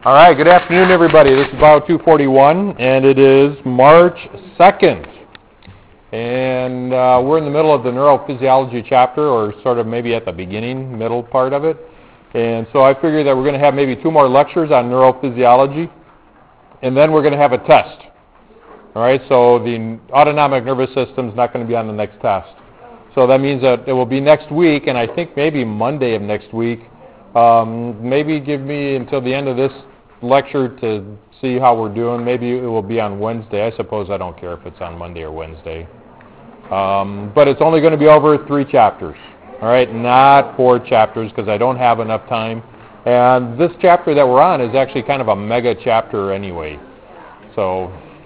All right, good afternoon, everybody. This is Bio 241, and it is March 2nd. And we're in the middle of the neurophysiology chapter, or sort of maybe at the beginning, middle part of it. And so I figured that we're going to have maybe 2 more lectures on neurophysiology, and then we're going to have a test. All right, so the autonomic nervous system is not going to be on the next test. So that means that it will be next week, and I think maybe Monday of next week. Maybe give me until the end of this lecture to see how we're doing. Maybe it will be on Wednesday. I suppose I don't care if it's on Monday or Wednesday. But it's only going to be over 3 chapters. All right, not 4 chapters because I don't have enough time. And this chapter that we're on is actually kind of a mega chapter anyway. So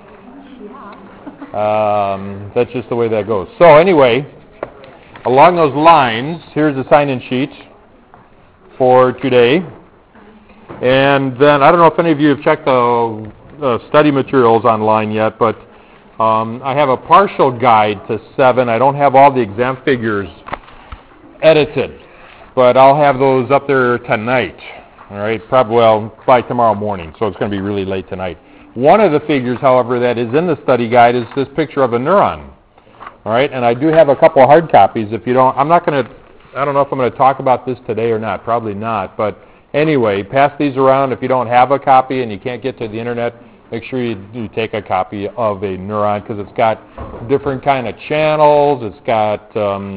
that's just the way that goes. So anyway, along those lines, here's the sign-in sheet for today. And then, I don't know if any of you have checked the study materials online yet, but I have a partial guide to 7. I don't have all the exam figures edited, but I'll have those up there tonight. All right, probably by tomorrow morning, so it's going to be really late tonight. One of the figures, however, that is in the study guide is this picture of a neuron. All right, and I do have a couple of hard copies. If you don't, I don't know if I'm going to talk about this today or not. Probably not, but anyway, pass these around. If you don't have a copy and you can't get to the internet, make sure you take a copy of a neuron because it's got different kind of channels. It's got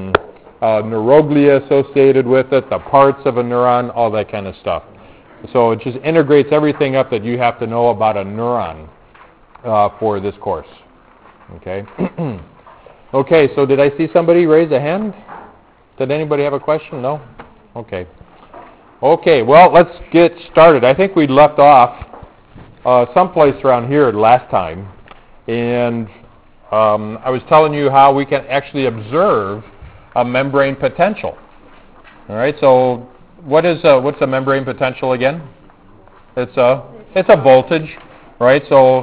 neuroglia associated with it, the parts of a neuron, all that kind of stuff. So it just integrates everything up that you have to know about a neuron for this course. Okay. Okay, so did I see somebody raise a hand? Did anybody have a question? No? Okay. Okay, well, let's get started. I think we left off someplace around here last time, and I was telling you how we can actually observe a membrane potential. All right, so what's a membrane potential again? It's a voltage, right? So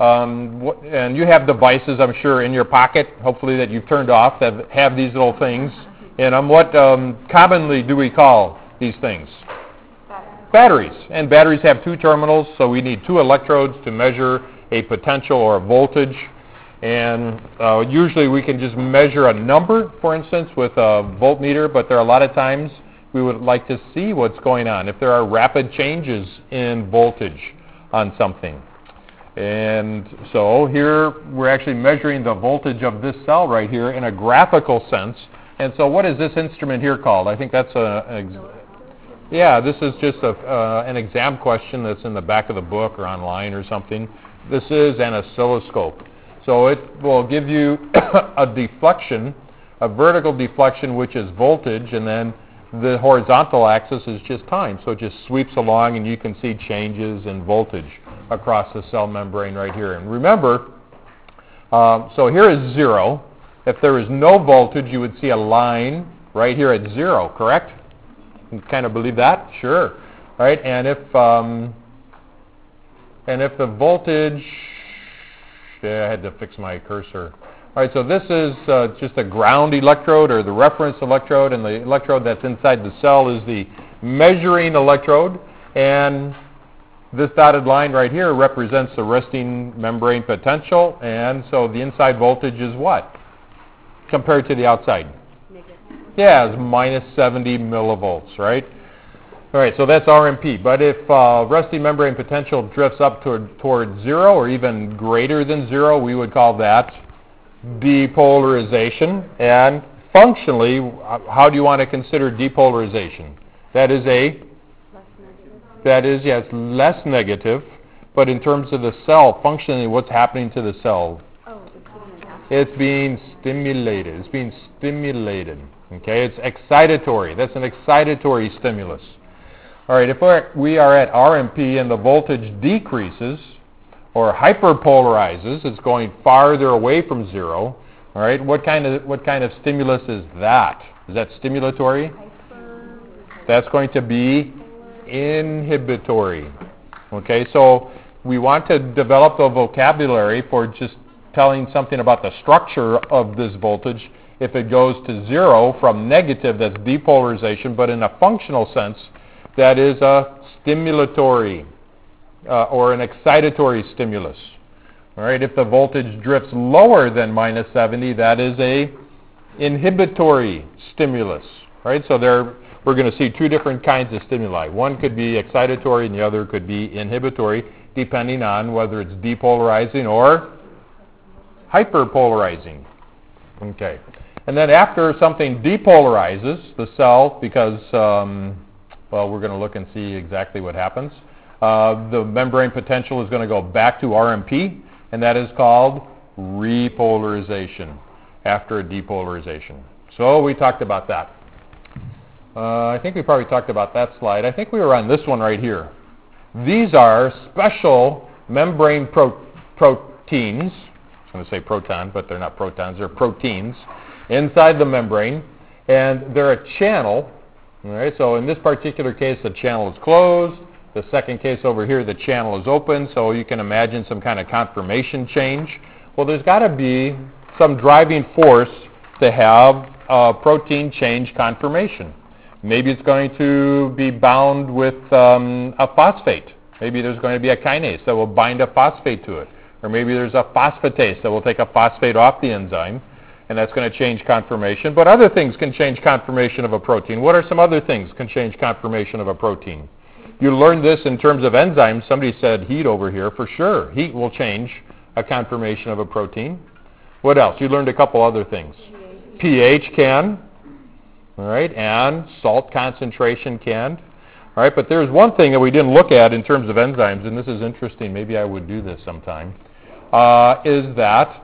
and you have devices, I'm sure, in your pocket, hopefully that you've turned off, that have these little things. And what commonly do we call these things? Batteries. And batteries have 2 terminals, so we need 2 electrodes to measure a potential or a voltage. And usually we can just measure a number, for instance, with a voltmeter, but there are a lot of times we would like to see what's going on, if there are rapid changes in voltage on something. And so here we're actually measuring the voltage of this cell right here in a graphical sense. And so what is this instrument here called? I think that's this is just an exam question that's in the back of the book or online or something. This is an oscilloscope. So it will give you a deflection, a vertical deflection, which is voltage, and then the horizontal axis is just time. So it just sweeps along, and you can see changes in voltage across the cell membrane right here. And remember, so here is 0. If there is no voltage, you would see a line right here at 0, correct? You kind of believe that? Sure. All right, and if the voltage, I had to fix my cursor. All right, so this is just a ground electrode or the reference electrode, and the electrode that's inside the cell is the measuring electrode, and this dotted line right here represents the resting membrane potential, and so the inside voltage is what compared to the outside? Yeah, it's minus 70 millivolts, right? All right, so that's RMP. But if resting membrane potential drifts up toward 0 or even greater than 0, we would call that depolarization. And functionally, how do you want to consider depolarization? That is less negative. But in terms of the cell, functionally, what's happening to the cell? It's being stimulated. It's being stimulated. Okay, it's excitatory. That's an excitatory stimulus. All right, if we are at RMP and the voltage decreases or hyperpolarizes, it's going farther away from 0. All right, what kind of stimulus is that? Is that stimulatory? That's going to be inhibitory. Okay, so we want to develop a vocabulary for just telling something about the structure of this voltage. If it goes to 0 from negative, that's depolarization, but in a functional sense, that is a stimulatory. or an excitatory stimulus. All right, if the voltage drifts lower than minus 70, that is a inhibitory stimulus. Right, so we're going to see two different kinds of stimuli. One could be excitatory and the other could be inhibitory, depending on whether it's depolarizing or hyperpolarizing. Okay. And then after something depolarizes, the cell, because, well, we're going to look and see exactly what happens, the membrane potential is going to go back to RMP, and that is called repolarization after a depolarization. So we talked about that. I think we probably talked about that slide. I think we were on this one right here. These are special membrane proteins. I was going to say proton, but they're not protons. They're proteins inside the membrane, and they're a channel. All right, so in this particular case, the channel is closed. The second case over here, the channel is open, so you can imagine some kind of conformation change. Well, there's got to be some driving force to have a protein change conformation. Maybe it's going to be bound with a phosphate. Maybe there's going to be a kinase that will bind a phosphate to it. Or maybe there's a phosphatase that will take a phosphate off the enzyme, and that's going to change conformation. But other things can change conformation of a protein. What are some other things that can change conformation of a protein? You learned this in terms of enzymes. Somebody said heat over here. For sure, heat will change a conformation of a protein. What else? You learned a couple other things. pH can. All right, and salt concentration can. All right, but there's one thing that we didn't look at in terms of enzymes, and this is interesting. Maybe I would do this sometime, is that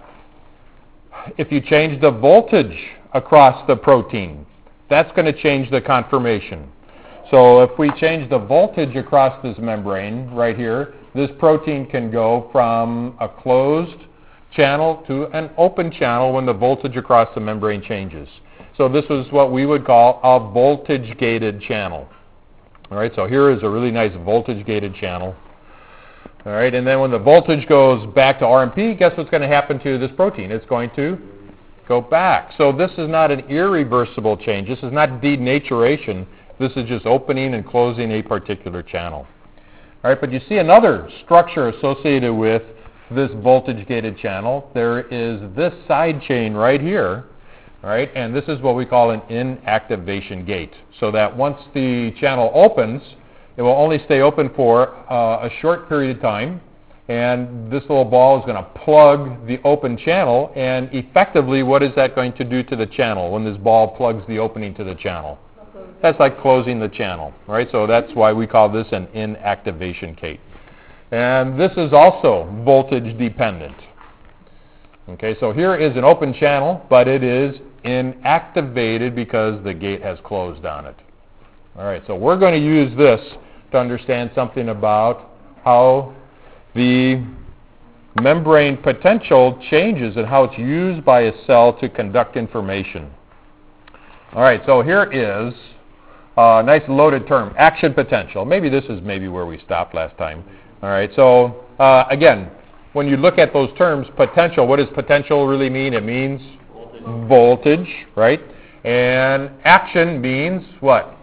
if you change the voltage across the protein, that's going to change the conformation. So if we change the voltage across this membrane right here, this protein can go from a closed channel to an open channel when the voltage across the membrane changes. So this is what we would call a voltage-gated channel. All right, so here is a really nice voltage-gated channel. All right, and then when the voltage goes back to RMP, guess what's going to happen to this protein? It's going to go back. So this is not an irreversible change. This is not denaturation. This is just opening and closing a particular channel. All right, but you see another structure associated with this voltage-gated channel. There is this side chain right here. All right, and this is what we call an inactivation gate. So that once the channel opens, it will only stay open for a short period of time, and this little ball is going to plug the open channel, and effectively what is that going to do to the channel when this ball plugs the opening to the channel? That's like closing the channel. All right, so that's why we call this an inactivation gate. And this is also voltage dependent. Okay, so here is an open channel, but it is inactivated because the gate has closed on it. All right, so we're going to use this to understand something about how the membrane potential changes and how it's used by a cell to conduct information. All right, so here is a nice loaded term, action potential. Maybe this is where we stopped last time. All right, so again, when you look at those terms, potential, what does potential really mean? It means voltage, right? And action means what?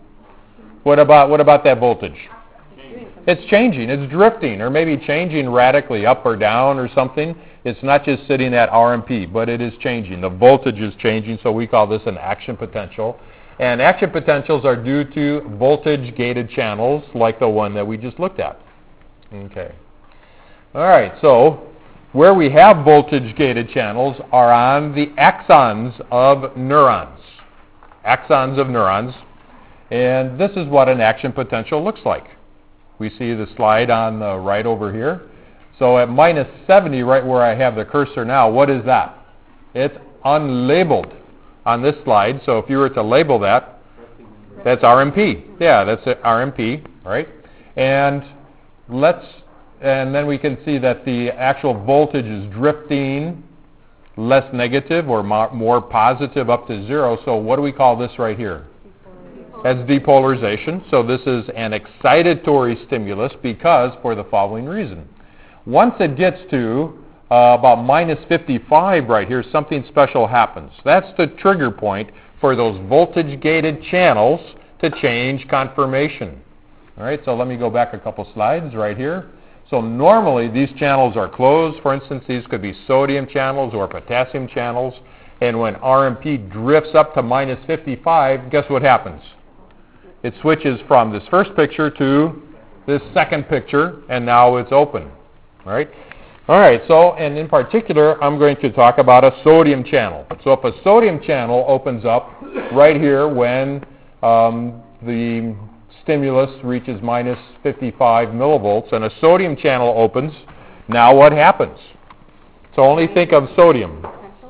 What about that voltage? It's changing, it's drifting, or maybe changing radically up or down or something. It's not just sitting at RMP, but it is changing. The voltage is changing, so we call this an action potential. And action potentials are due to voltage-gated channels like the one that we just looked at. Okay. All right, so where we have voltage-gated channels are on the axons of neurons. Axons of neurons. And this is what an action potential looks like. We see the slide on the right over here. So at minus 70, right where I have the cursor now, what is that? It's unlabeled on this slide. So if you were to label that, that's RMP. Yeah, that's RMP, right? And then we can see that the actual voltage is drifting less negative or more positive up to 0. So what do we call this right here? That's depolarization. So this is an excitatory stimulus because for the following reason. Once it gets to about minus 55 right here, something special happens. That's the trigger point for those voltage-gated channels to change conformation. All right, so let me go back a couple slides right here. So normally these channels are closed. For instance, these could be sodium channels or potassium channels. And when RMP drifts up to minus 55, guess what happens? It switches from this first picture to this second picture, and now it's open. All right? All right, so, and in particular, I'm going to talk about a sodium channel. So if a sodium channel opens up right here when the stimulus reaches minus 55 millivolts and a sodium channel opens, now what happens? So only think of sodium.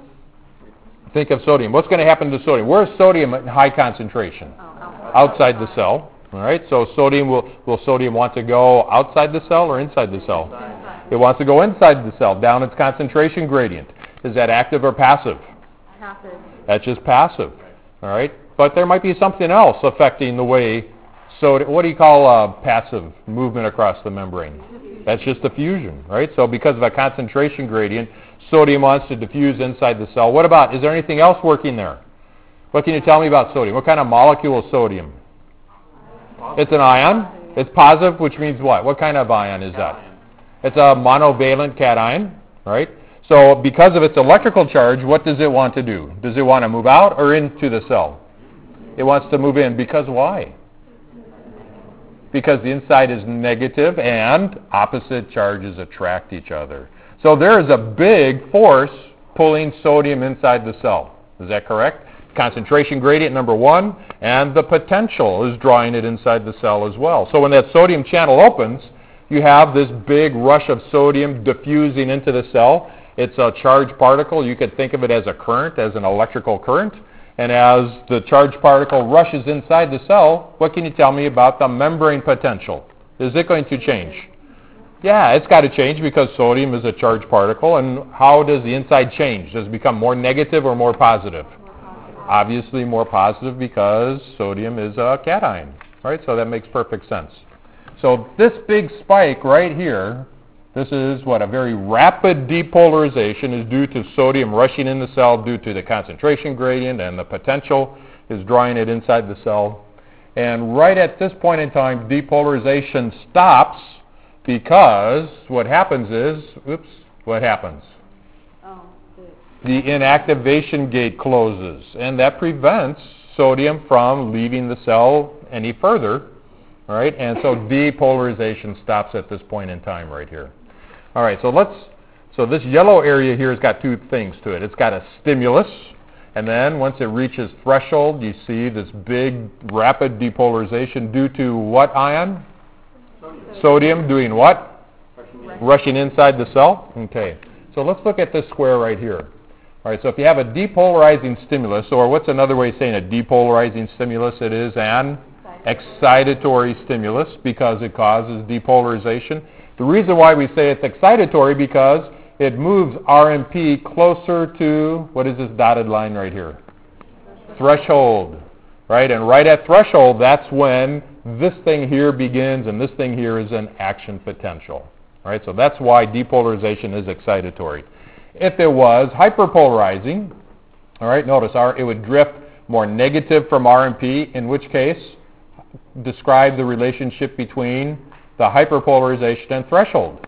Think of sodium. What's going to happen to sodium? Where's sodium at high concentration? Outside the cell. All right, so sodium will sodium want to go outside the cell or inside the cell? It wants to go inside the cell, down its concentration gradient. Is that active or passive? Passive. That's just passive. All right, but there might be something else affecting the way sodium. What do you call passive movement across the membrane? That's just diffusion, right? So because of a concentration gradient, sodium wants to diffuse inside the cell. What about, is there anything else working there? What can you tell me about sodium? What kind of molecule is sodium? It's an ion. It's positive, which means what? What kind of ion is that? It's a monovalent cation, right? So because of its electrical charge, what does it want to do? Does it want to move out or into the cell? It wants to move in. Because why? Because the inside is negative and opposite charges attract each other. So there is a big force pulling sodium inside the cell. Is that correct? Concentration gradient number one, and the potential is drawing it inside the cell as well. So when that sodium channel opens, you have this big rush of sodium diffusing into the cell. It's a charged particle. You could think of it as a current, as an electrical current. And as the charged particle rushes inside the cell, what can you tell me about the membrane potential? Is it going to change? Yeah, it's got to change because sodium is a charged particle. And how does the inside change? Does it become more negative or more positive? Obviously more positive because sodium is a cation, right? So that makes perfect sense. So this big spike right here, this is what a very rapid depolarization is due to sodium rushing in the cell due to the concentration gradient, and the potential is drawing it inside the cell. And right at this point in time, depolarization stops because what happens is, what happens? The inactivation gate closes, and that prevents sodium from leaving the cell any further, all right? And so depolarization stops at this point in time right here. All right, so this yellow area here has got two things to it. It's got a stimulus, and then once it reaches threshold, you see this big rapid depolarization due to what ion? Sodium doing what? Rushing inside the cell? Okay, so let's look at this square right here. All right, so if you have a depolarizing stimulus, or what's another way of saying a depolarizing stimulus? It is an excitatory stimulus because it causes depolarization. The reason why we say it's excitatory because it moves RMP closer to, what is this dotted line right here? Threshold, right? And right at threshold, that's when this thing here begins and this thing here is an action potential, right? So that's why depolarization is excitatory. If it was hyperpolarizing, all right, notice it would drift more negative from RMP, in which case, describe the relationship between the hyperpolarization and threshold.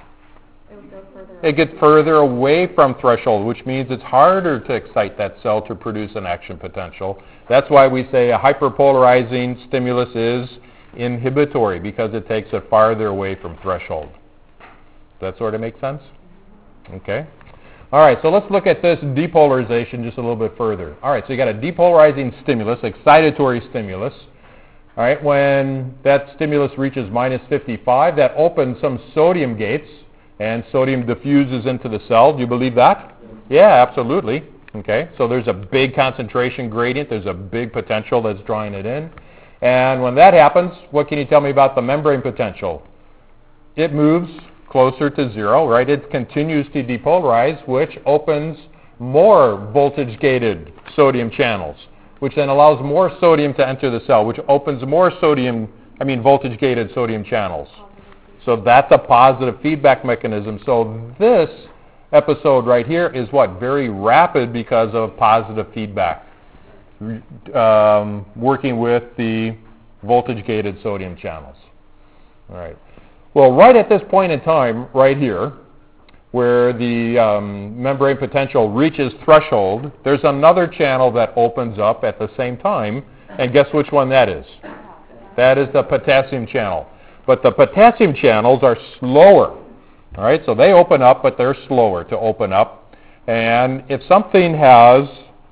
It gets further away from threshold, which means it's harder to excite that cell to produce an action potential. That's why we say a hyperpolarizing stimulus is inhibitory, because it takes it farther away from threshold. Does that sort of make sense? Okay. All right, so let's look at this depolarization just a little bit further. All right, so you got a depolarizing stimulus, excitatory stimulus. All right, when that stimulus reaches minus 55, that opens some sodium gates, and sodium diffuses into the cell. Do you believe that? Yeah, absolutely. Okay, so there's a big concentration gradient. There's a big potential that's drawing it in. And when that happens, what can you tell me about the membrane potential? It moves closer to zero, right? It continues to depolarize, which opens more voltage-gated sodium channels, which then allows more sodium to enter the cell, which opens more voltage-gated sodium channels. So that's a positive feedback mechanism. So this episode right here is what? Very rapid because of positive feedback, working with the voltage-gated sodium channels. All right. Well, right at this point in time, right here, where the membrane potential reaches threshold, there's another channel that opens up at the same time, and guess which one that is? That is the potassium channel. But the potassium channels are slower. All right, so they open up, but they're slower to open up. And if something has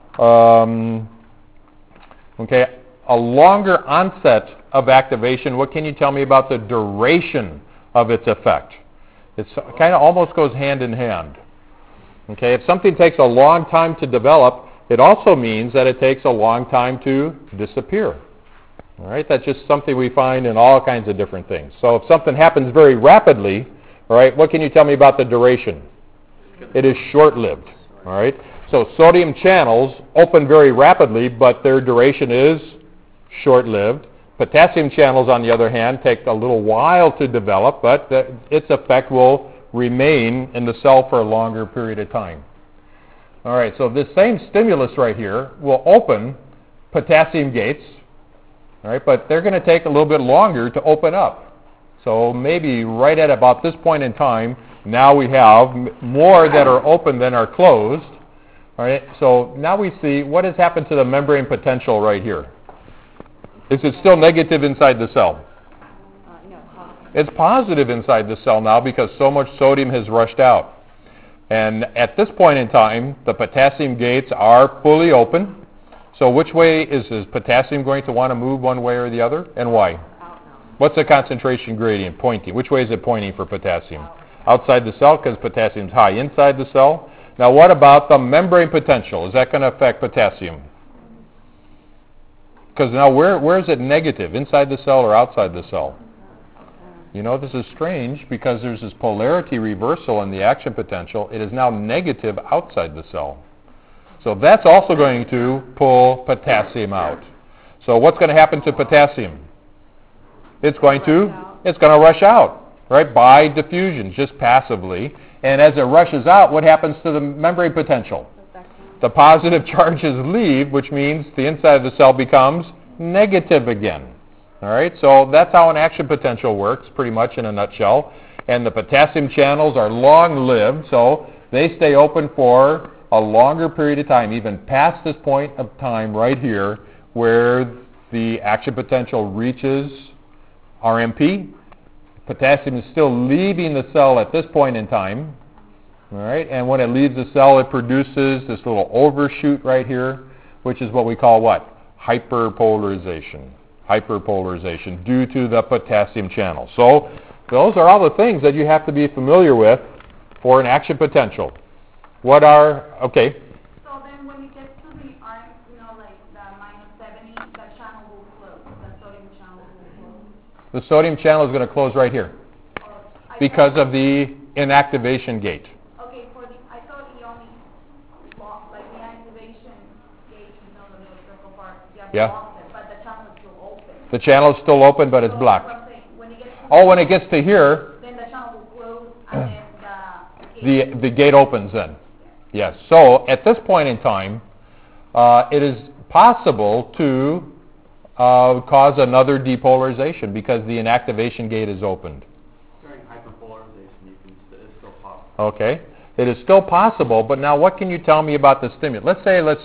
a longer onset of activation, what can you tell me about the duration of its effect? It kind of almost goes hand in hand. Okay, if something takes a long time to develop, it also means that it takes a long time to disappear. All right, that's just something we find in all kinds of different things. So if something happens very rapidly, all right, what can you tell me about the duration? It is short-lived. All right, so sodium channels open very rapidly, but their duration is short-lived. Potassium channels, on the other hand, take a little while to develop, but its effect will remain in the cell for a longer period of time. All right, so this same stimulus right here will open potassium gates, all right, but they're going to take a little bit longer to open up. So maybe right at about this point in time, now we have more that are open than are closed. All right, so now we see what has happened to the membrane potential right here. Is it still negative inside the cell? No. It's positive inside the cell now because so much sodium has rushed out. And at this point in time, the potassium gates are fully open. So which way is potassium going to want to move, one way or the other, and why? What's the concentration gradient pointing? Which way is it pointing for potassium? Outside the cell because potassium is high inside the cell. Now what about the membrane potential? Is that going to affect potassium? Because now where is it negative, inside the cell or outside the cell? You know, this is strange because there's this polarity reversal in the action potential. It is now negative outside the cell. So that's also going to pull potassium out. So what's going to happen to potassium? It's going to rush out, right, by diffusion, just passively. And as it rushes out, what happens to the membrane potential? The positive charges leave, which means the inside of the cell becomes negative again. All right, so that's how an action potential works, pretty much in a nutshell. And the potassium channels are long-lived, so they stay open for a longer period of time, even past this point of time right here, where the action potential reaches RMP. Potassium is still leaving the cell at this point in time. All right, and when it leaves the cell, it produces this little overshoot right here, which is what we call what? Hyperpolarization. Hyperpolarization due to the potassium channel. So those are all the things that you have to be familiar with for an action potential. What are, okay. So then when it gets to the like the -70, the channel will close. The sodium channel will close. The sodium channel is going to close right here because of the inactivation gate. I thought he only blocked, like the activation gauge, the little circle part, blocked it, but the channel is still open. The channel is still open, but it's blocked. When it gets to here, then the channel will close, and then the gate opens then. Yes. So at this point in time, it is possible to cause another depolarization because the inactivation gate is opened. During hyperpolarization, it's still possible. Okay. It is still possible, but now what can you tell me about the stimulant? Let's say let's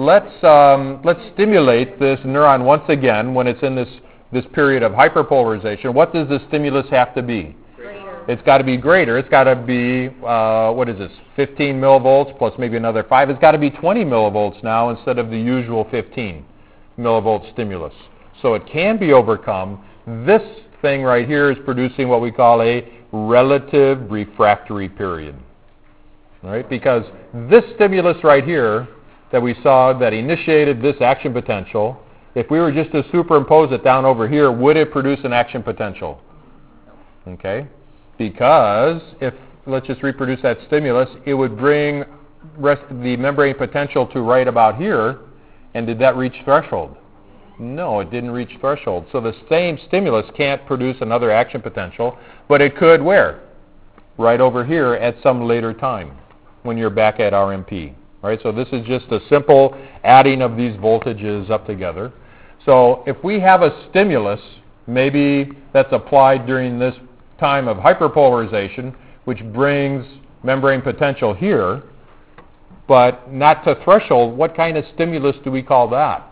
stimulate this neuron once again when it's in this period of hyperpolarization. What does the stimulus have to be? greater. It's got to be greater. It's got to be, what is this, 15 millivolts plus maybe another 5. It's got to be 20 millivolts now instead of the usual 15 millivolt stimulus. So it can be overcome. This thing right here is producing what we call a relative refractory period. Right? Because this stimulus right here that we saw that initiated this action potential, if we were just to superimpose it down over here, would it produce an action potential? Okay? Because if, let's just reproduce that stimulus, it would bring the membrane potential to right about here, and did that reach threshold? No, it didn't reach threshold. So the same stimulus can't produce another action potential, but it could where? Right over here at some later time when you're back at RMP. Right? So this is just a simple adding of these voltages up together. So if we have a stimulus, maybe that's applied during this time of hyperpolarization, which brings membrane potential here, but not to threshold, what kind of stimulus do we call that?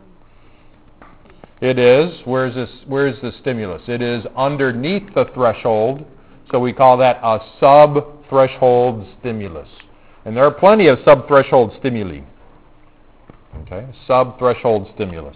It is, where's the stimulus? It is underneath the threshold, so we call that a sub-threshold stimulus. And there are plenty of sub-threshold stimuli. Okay, sub-threshold stimulus.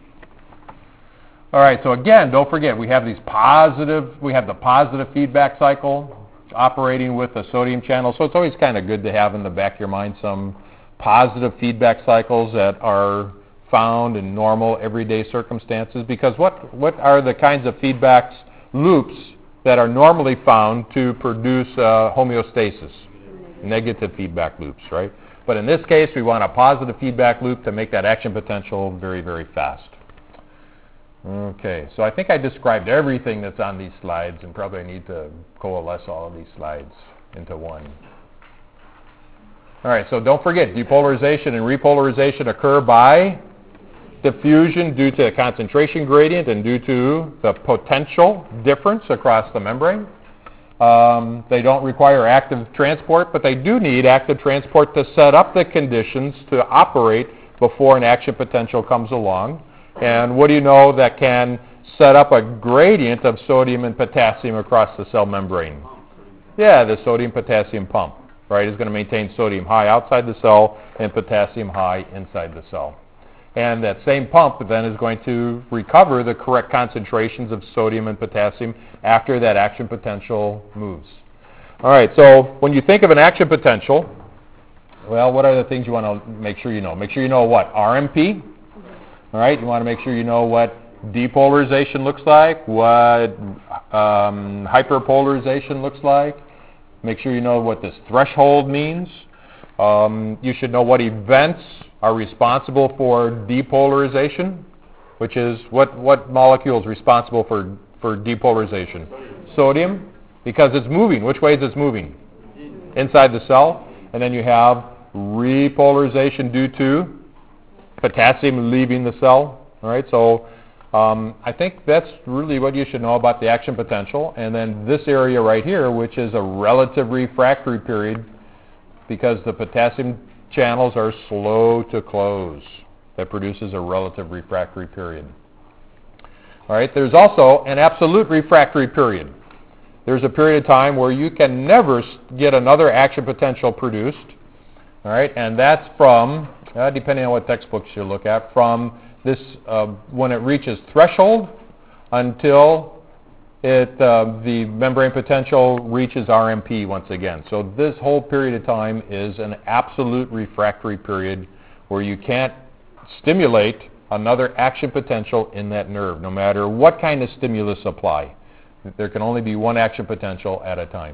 All right, so again, don't forget, we have the positive feedback cycle operating with a sodium channel, so it's always kind of good to have in the back of your mind some positive feedback cycles that are found in normal everyday circumstances, because what are the kinds of feedback loops that are normally found to produce homeostasis? Negative feedback loops, right? But in this case, we want a positive feedback loop to make that action potential very, very fast. Okay, so I think I described everything that's on these slides, and probably need to coalesce all of these slides into one. All right, so don't forget, depolarization and repolarization occur by diffusion due to a concentration gradient and due to the potential difference across the membrane. They don't require active transport, but they do need active transport to set up the conditions to operate before an action potential comes along. And what do you know that can set up a gradient of sodium and potassium across the cell membrane? Yeah, the sodium-potassium pump, right, is going to maintain sodium high outside the cell and potassium high inside the cell. And that same pump then is going to recover the correct concentrations of sodium and potassium after that action potential moves. All right, so when you think of an action potential, well, what are the things you want to make sure you know? Make sure you know what? RMP. All right, you want to make sure you know what depolarization looks like, what hyperpolarization looks like. Make sure you know what this threshold means. You should know what events are responsible for depolarization, which is what molecule is responsible for depolarization? Sodium, because it's moving. Which way is it moving? Inside the cell. And then you have repolarization due to potassium leaving the cell. All right, so I think that's really what you should know about the action potential. And then this area right here, which is a relative refractory period, because the potassium channels are slow to close. That produces a relative refractory period. All right, there's also an absolute refractory period. There's a period of time where you can never get another action potential produced. All right, and that's from, depending on what textbooks you look at, from this when it reaches threshold until the membrane potential reaches RMP once again. So this whole period of time is an absolute refractory period where you can't stimulate another action potential in that nerve, no matter what kind of stimulus apply. There can only be one action potential at a time.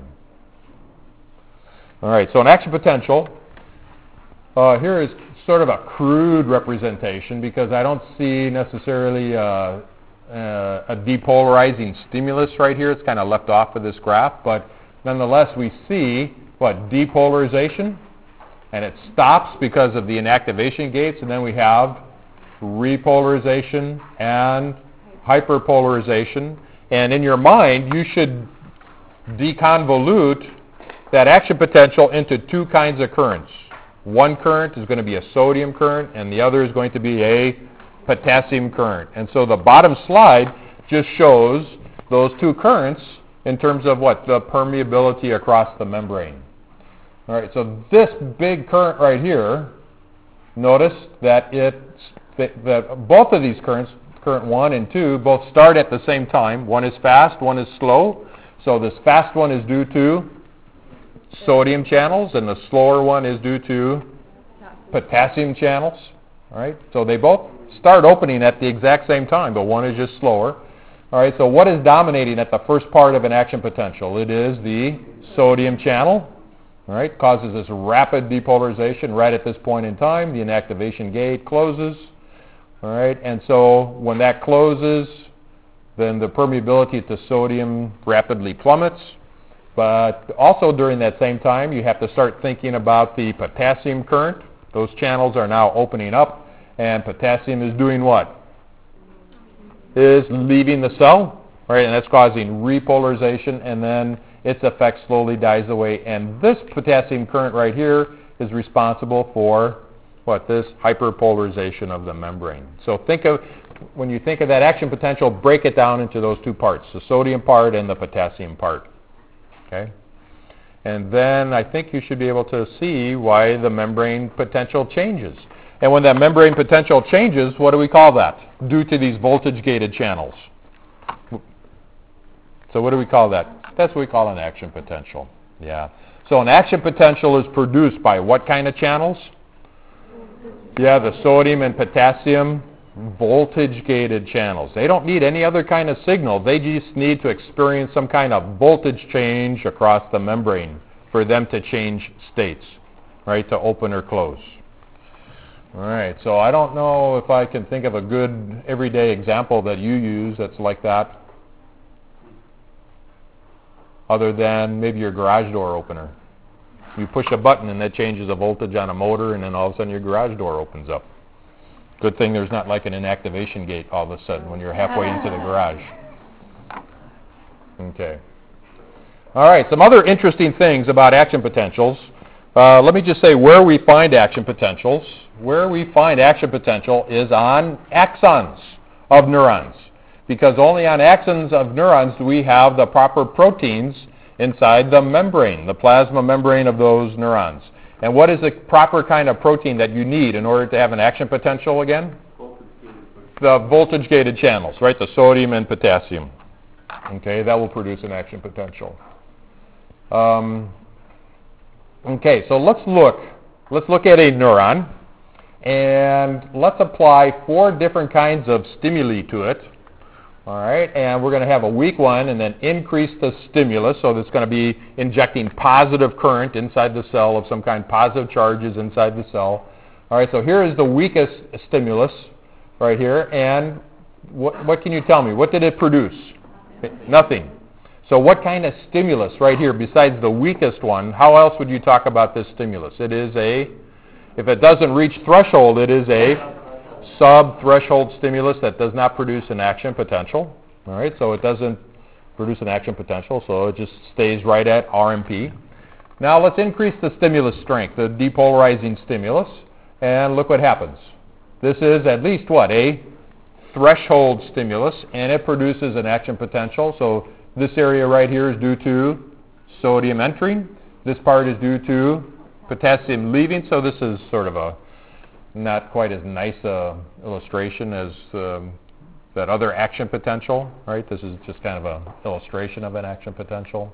All right, so an action potential, here is sort of a crude representation because I don't see necessarily a depolarizing stimulus right here. It's kind of left off of this graph, but nonetheless we see what? Depolarization, and it stops because of the inactivation gates, and then we have repolarization and hyperpolarization. And in your mind, you should deconvolute that action potential into two kinds of currents. One current is going to be a sodium current, and the other is going to be a potassium current. And so the bottom slide just shows those two currents in terms of what? The permeability across the membrane. All right, so this big current right here, notice that that both of these currents, current 1 and 2, both start at the same time. One is fast, one is slow. So this fast one is due to sodium channels, and the slower one is due to potassium channels. All right, so they both start opening at the exact same time, but one is just slower. All right, so what is dominating at the first part of an action potential? It is the sodium channel. All right, causes this rapid depolarization right at this point in time. The inactivation gate closes. All right, and so when that closes, then the permeability to sodium rapidly plummets. But also during that same time, you have to start thinking about the potassium current. Those channels are now opening up, and potassium is doing what? is leaving the cell, right? And that's causing repolarization, and then its effect slowly dies away. And this potassium current right here is responsible for what? This hyperpolarization of the membrane. So when you think of that action potential, break it down into those two parts, the sodium part and the potassium part. Okay? And then I think you should be able to see why the membrane potential changes. And when that membrane potential changes, what do we call that? Due to these voltage-gated channels. So what do we call that? That's what we call an action potential. Yeah. So an action potential is produced by what kind of channels? Yeah, the sodium and potassium voltage-gated channels. They don't need any other kind of signal. They just need to experience some kind of voltage change across the membrane for them to change states, right, to open or close. All right, so I don't know if I can think of a good everyday example that you use that's like that, other than maybe your garage door opener. You push a button and that changes the voltage on a motor, and then all of a sudden your garage door opens up. Good thing there's not like an inactivation gate all of a sudden when you're halfway into the garage. Okay. All right, some other interesting things about action potentials. Let me just say where we find action potentials. Where we find action potential is on axons of neurons, because only on axons of neurons do we have the proper proteins inside the membrane, the plasma membrane of those neurons. And what is the proper kind of protein that you need in order to have an action potential again? The voltage-gated channels, right? The sodium and potassium. Okay, that will produce an action potential. Okay, so let's look at a neuron, and let's apply 4 different kinds of stimuli to it. All right, and we're going to have a weak one and then increase the stimulus, so that's going to be injecting positive current inside the cell of some kind, positive charges inside the cell. All right, so here is the weakest stimulus right here, and what can you tell me? What did it produce? Nothing. So what kind of stimulus right here, besides the weakest one, how else would you talk about this stimulus? It is if it doesn't reach threshold, it is a sub-threshold stimulus that does not produce an action potential. All right, so it doesn't produce an action potential, so it just stays right at RMP. Now let's increase the stimulus strength, the depolarizing stimulus, and look what happens. This is at least what? A threshold stimulus, and it produces an action potential. So this area right here is due to sodium entering. This part is due to potassium leaving, so this is sort of a not quite as nice illustration as that other action potential, right? This is just kind of an illustration of an action potential.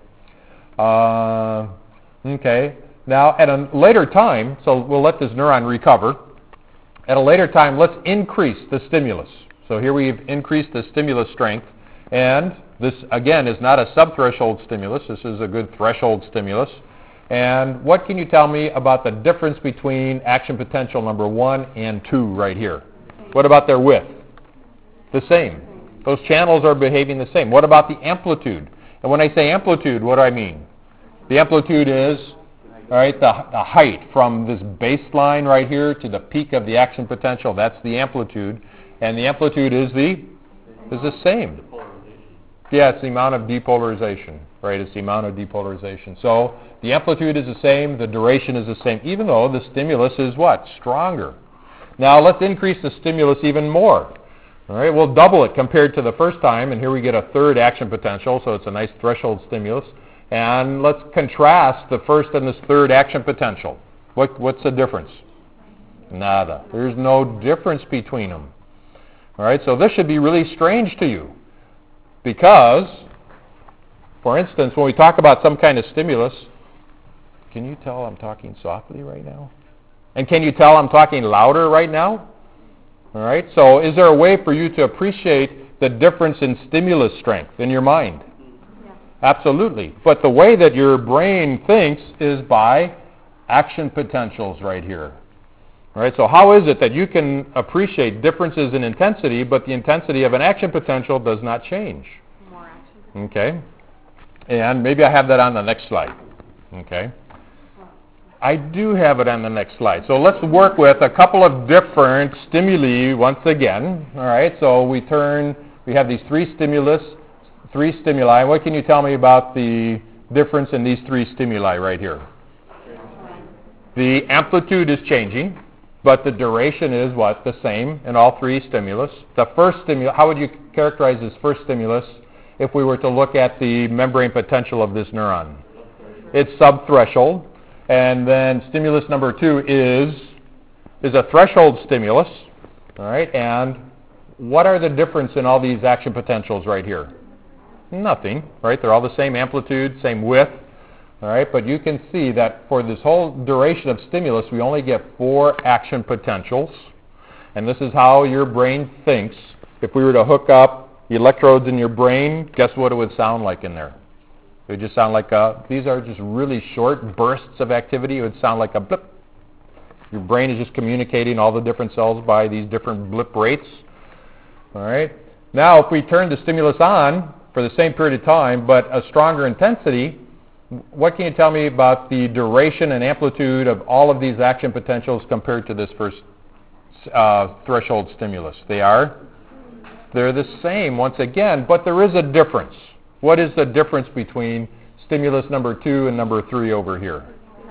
Okay. Now, at a later time, so we'll let this neuron recover. At a later time, let's increase the stimulus. So here we've increased the stimulus strength, and this, again, is not a subthreshold stimulus. This is a good threshold stimulus. And what can you tell me about the difference between action potential number 1 and 2 right here? What about their width? The same. Those channels are behaving the same. What about the amplitude? And when I say amplitude, what do I mean? The amplitude is, all right, the height from this baseline right here to the peak of the action potential. That's the amplitude. And the amplitude is the same. Yeah, it's the amount of depolarization, right? It's the amount of depolarization. So the amplitude is the same, the duration is the same, even though the stimulus is what? Stronger. Now let's increase the stimulus even more. All right, we'll double it compared to the first time, and here we get a third action potential, so it's a nice threshold stimulus. And let's contrast the first and this third action potential. What's the difference? Nada. There's no difference between them. All right, so this should be really strange to you. Because, for instance, when we talk about some kind of stimulus, can you tell I'm talking softly right now? And can you tell I'm talking louder right now? All right, so is there a way for you to appreciate the difference in stimulus strength in your mind? Yeah. Absolutely. But the way that your brain thinks is by action potentials right here. All right, so how is it that you can appreciate differences in intensity, but the intensity of an action potential does not change? More action. Okay. And maybe I have that on the next slide. Okay. I do have it on the next slide. So let's work with a couple of different stimuli once again. All right, so we turn we have these three stimuli. What can you tell me about the difference in these three stimuli right here? The amplitude is changing, but the duration is what? The same in all three stimulus. The first stimulus, how would you characterize this first stimulus if we were to look at the membrane potential of this neuron? It's subthreshold. And then stimulus number 2 is a threshold stimulus. All right, and what are the difference in all these action potentials right here? Nothing, right? They're all the same amplitude, same width. All right, but you can see that for this whole duration of stimulus, we only get 4 action potentials. And this is how your brain thinks. If we were to hook up electrodes in your brain, guess what it would sound like in there? It would just sound like these are just really short bursts of activity. It would sound like a blip. Your brain is just communicating all the different cells by these different blip rates. All right. Now, if we turn the stimulus on for the same period of time, but a stronger intensity, what can you tell me about the duration and amplitude of all of these action potentials compared to this first threshold stimulus? They're the same once again, but there is a difference. What is the difference between stimulus number 2 and number 3 over here?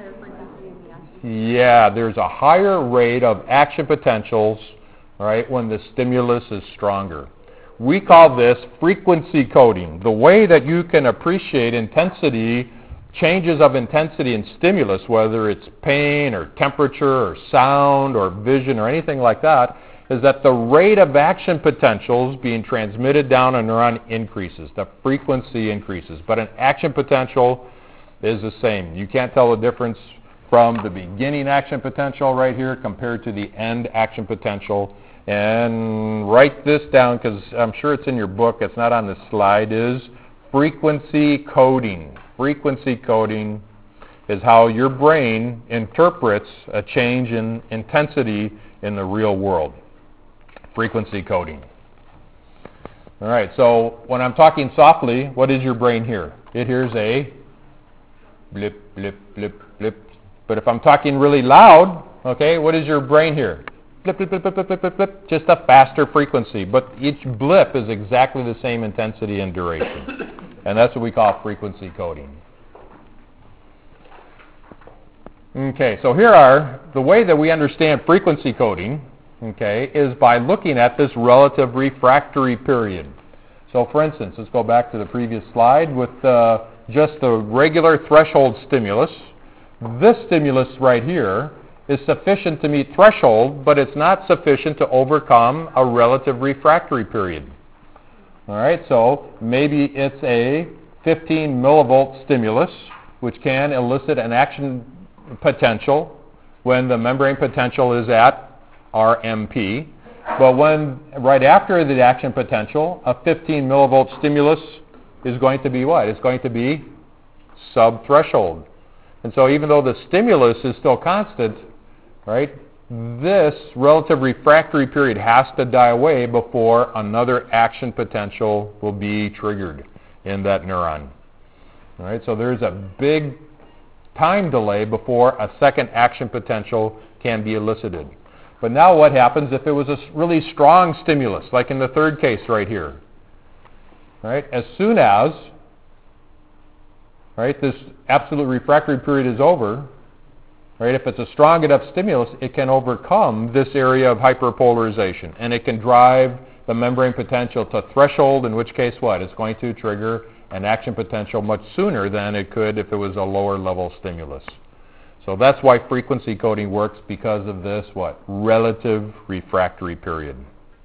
Yeah, there's a higher rate of action potentials, all right, when the stimulus is stronger. We call this frequency coding. The way that you can appreciate intensity, changes of intensity in stimulus, whether it's pain or temperature or sound or vision or anything like that, is that the rate of action potentials being transmitted down a neuron increases. The frequency increases. But an action potential is the same. You can't tell the difference from the beginning action potential right here compared to the end action potential. And write this down because I'm sure it's in your book. It's not on the slide. Is frequency coding. Frequency coding is how your brain interprets a change in intensity in the real world. Frequency coding. All right, so when I'm talking softly, what does your brain hear? It hears a blip, blip, blip, blip. But if I'm talking really loud, okay, what does your brain hear? Blip, blip, blip, blip, blip, blip, blip, just a faster frequency. But each blip is exactly the same intensity and duration. And that's what we call frequency coding. Okay, so here are the way that we understand frequency coding, okay, is by looking at this relative refractory period. So for instance, let's go back to the previous slide with just the regular threshold stimulus. This stimulus right here is sufficient to meet threshold, but it's not sufficient to overcome a relative refractory period. All right, so maybe it's a 15 millivolt stimulus, which can elicit an action potential when the membrane potential is at RMP. But when right after the action potential, a 15 millivolt stimulus is going to be what? It's going to be subthreshold. And so even though the stimulus is still constant, right, this relative refractory period has to die away before another action potential will be triggered in that neuron. All right, so there's a big time delay before a second action potential can be elicited. But now what happens if it was a really strong stimulus, like in the third case right here? Right, as soon as this absolute refractory period is over, right, if it's a strong enough stimulus, it can overcome this area of hyperpolarization, and it can drive the membrane potential to threshold, in which case what? It's going to trigger an action potential much sooner than it could if it was a lower level stimulus. So that's why frequency coding works, because of this, what? Relative refractory period.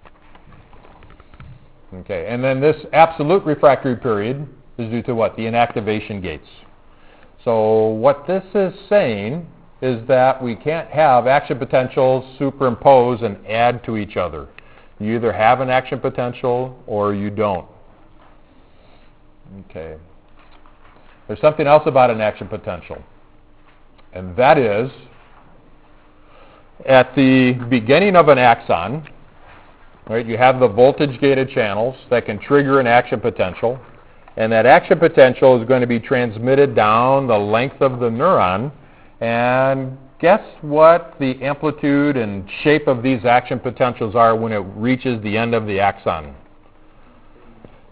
Okay, and then this absolute refractory period is due to what? The inactivation gates. So what this is saying is that we can't have action potentials superimpose and add to each other. You either have an action potential or you don't. Okay. There's something else about an action potential, and that is at the beginning of an axon, right, you have the voltage-gated channels that can trigger an action potential, and that action potential is going to be transmitted down the length of the neuron. And guess what the amplitude and shape of these action potentials are when it reaches the end of the axon?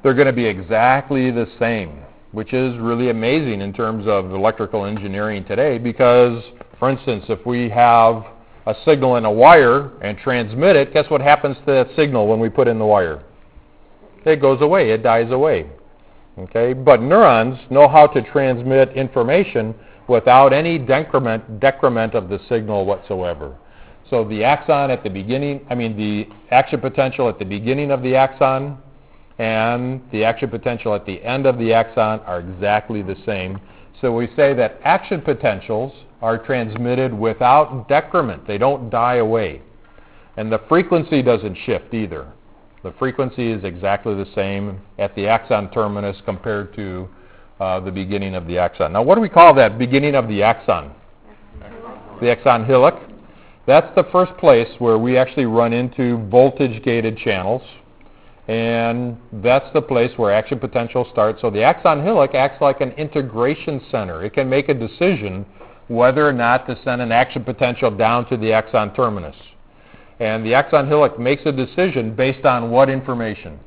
they're going to be exactly the same, which is really amazing in terms of electrical engineering today because, for instance, if we have a signal in a wire and transmit it, guess what happens to that signal when we put in the wire? It goes away. It dies away. Okay? But neurons know how to transmit information without any decrement of the signal whatsoever. So the axon at the beginning, the action potential at the beginning of the axon and the action potential at the end of the axon are exactly the same. So we say that action potentials are transmitted without decrement. They don't die away. And the frequency doesn't shift either. The frequency is exactly the same at the axon terminus compared to the beginning of the axon. Now, what do we call that beginning of the axon? The axon hillock. That's the first place where we actually run into voltage-gated channels, and that's the place where action potential starts. So the axon hillock acts like an integration center. It can make a decision whether or not to send an action potential down to the axon terminus. And the axon hillock makes a decision based on what information?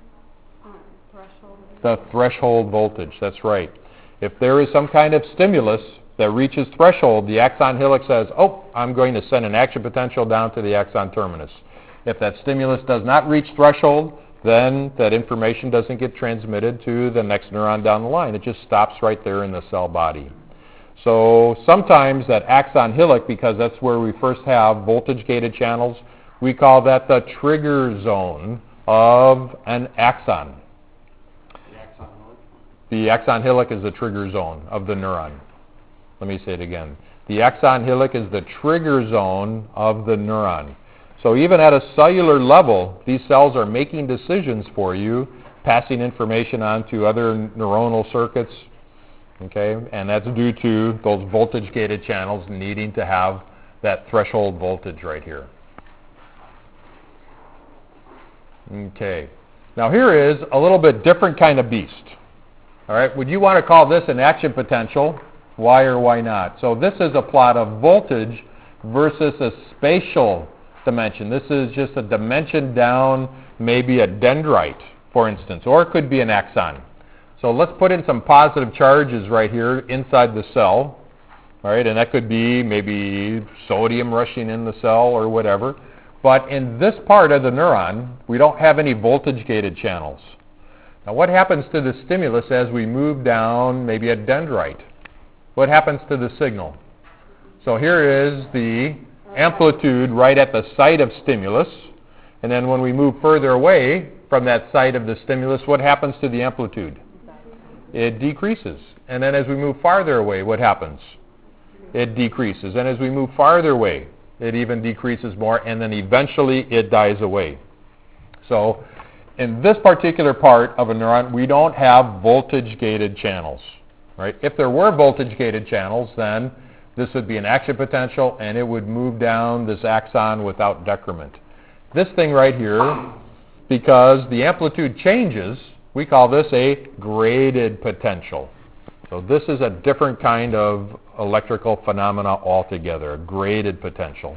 The threshold voltage, that's right. If there is some kind of stimulus that reaches threshold, the axon hillock says, oh, I'm going to send an action potential down to the axon terminus. If that stimulus does not reach threshold, then that information doesn't get transmitted to the next neuron down the line. It just stops right there in the cell body. So sometimes that axon hillock, because that's where we first have voltage-gated channels, we call that the trigger zone of an axon. The axon hillock is the trigger zone of the neuron. Let me say it again. The axon hillock is the trigger zone of the neuron. So even at a cellular level, these cells are making decisions for you, passing information on to other neuronal circuits, okay? And that's due to those voltage-gated channels needing to have that threshold voltage right here. Okay. Now here is a little bit different kind of beast. All right, would you want to call this an action potential? Why or why not? So this is a plot of voltage versus a spatial dimension. This is just a dimension down, maybe a dendrite, for instance, or it could be an axon. So let's put in some positive charges right here inside the cell. All right, and that could be maybe sodium rushing in the cell or whatever. But in this part of the neuron, we don't have any voltage-gated channels. Now what happens to the stimulus as we move down maybe a dendrite? What happens to the signal? So here is the amplitude right at the site of stimulus. And then when we move further away from that site of the stimulus, what happens to the amplitude? It decreases. And then as we move farther away, what happens? It decreases. And as we move farther away, it even decreases more. And then eventually it dies away. So in this particular part of a neuron, we don't have voltage-gated channels. Right? If there were voltage-gated channels, then this would be an action potential, and it would move down this axon without decrement. This thing right here, because the amplitude changes, we call this a graded potential. So this is a different kind of electrical phenomena altogether, a graded potential.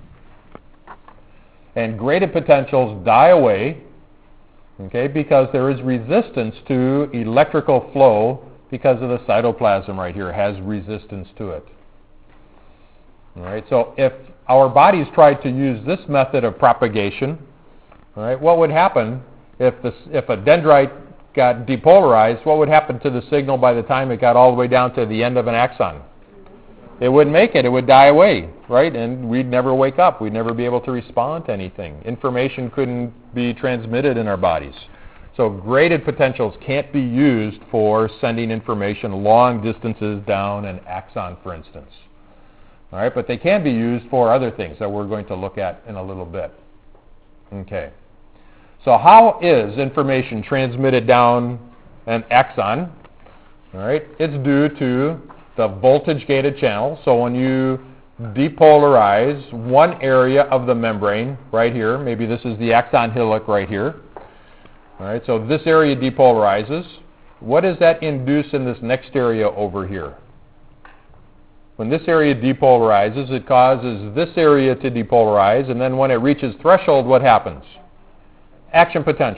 And graded potentials die away, okay, because there is resistance to electrical flow because of the cytoplasm right here. It has resistance to it. All right, so if our bodies tried to use this method of propagation, all right, what would happen if a dendrite got depolarized? What would happen to the signal by the time it got all the way down to the end of an axon? It wouldn't make it. It would die away, right? And we'd never wake up. We'd never be able to respond to anything. Information couldn't be transmitted in our bodies. So graded potentials can't be used for sending information long distances down an axon, for instance. All right, but they can be used for other things that we're going to look at in a little bit. Okay. So how is information transmitted down an axon? All right, it's due to the voltage-gated channel. So when you depolarize one area of the membrane right here, maybe this is the axon hillock right here. All right, so this area depolarizes. What does that induce in this next area over here? When this area depolarizes, it causes this area to depolarize, and then when it reaches threshold, what happens? Action potential.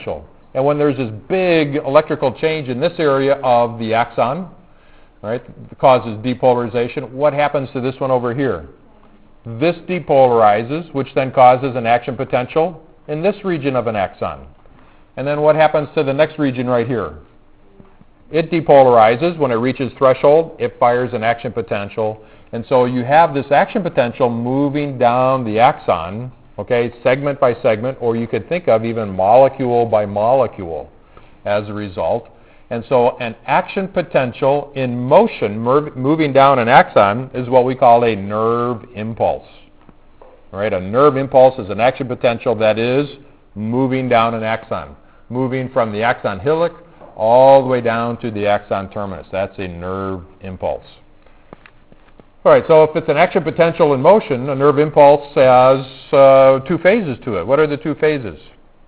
And when there's this big electrical change in this area of the axon, right, that causes depolarization, what happens to this one over here? This depolarizes, which then causes an action potential in this region of an axon. And then what happens to the next region right here? It depolarizes. When it reaches threshold, it fires an action potential. And so you have this action potential moving down the axon, okay, segment by segment, or you could think of even molecule by molecule as a result. And so an action potential in motion moving down an axon is what we call a nerve impulse. All right, a nerve impulse is an action potential that is moving down an axon, moving from the axon hillock all the way down to the axon terminus. That's a nerve impulse. All right, so if it's an action potential in motion, a nerve impulse has two phases to it. What are the two phases?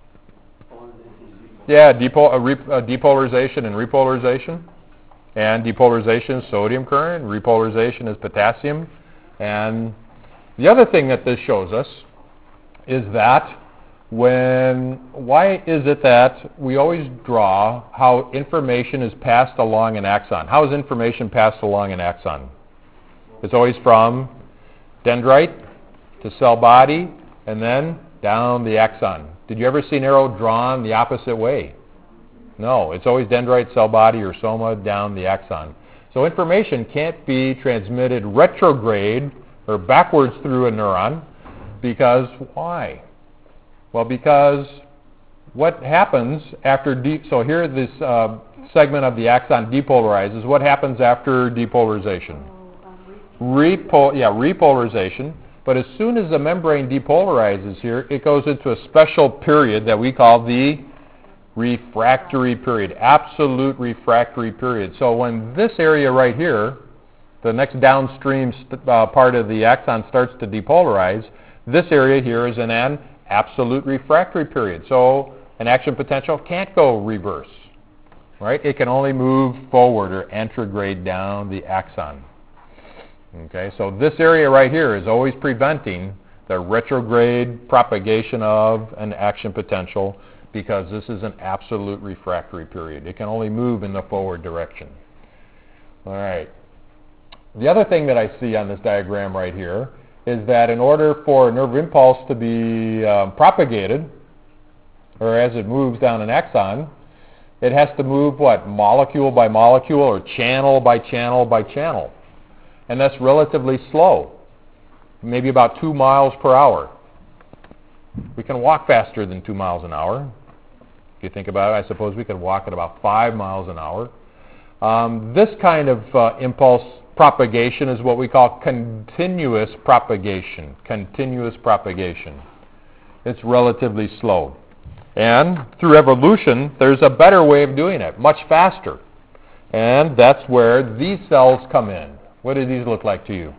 Yeah, depolarization and repolarization. And depolarization is sodium current, repolarization is potassium. And the other thing that this shows us is that why is it that we always draw how information is passed along an axon? How is information passed along an axon? It's always from dendrite to cell body and then down the axon. Did you ever see an arrow drawn the opposite way? No, it's always dendrite, cell body, or soma down the axon. So information can't be transmitted retrograde or backwards through a neuron because why? Well, because what happens after so here this segment of the axon depolarizes. What happens after depolarization? Repolarization. But as soon as the membrane depolarizes here, it goes into a special period that we call the refractory period, absolute refractory period. So when this area right here, the next downstream part of the axon starts to depolarize, this area here is in an absolute refractory period. So an action potential can't go reverse, right? It can only move forward or antegrade down the axon. Okay, so this area right here is always preventing the retrograde propagation of an action potential because this is an absolute refractory period. It can only move in the forward direction. All right. The other thing that I see on this diagram right here is that in order for a nerve impulse to be propagated, or as it moves down an axon, it has to move what? Molecule by molecule or channel by channel by channel. And that's relatively slow, maybe about 2 miles per hour. We can walk faster than 2 miles an hour. If you think about it, I suppose we could walk at about 5 miles an hour. This kind of impulse propagation is what we call continuous propagation. Continuous propagation. It's relatively slow. And through evolution, there's a better way of doing it, much faster. And that's where these cells come in. What do these look like to you?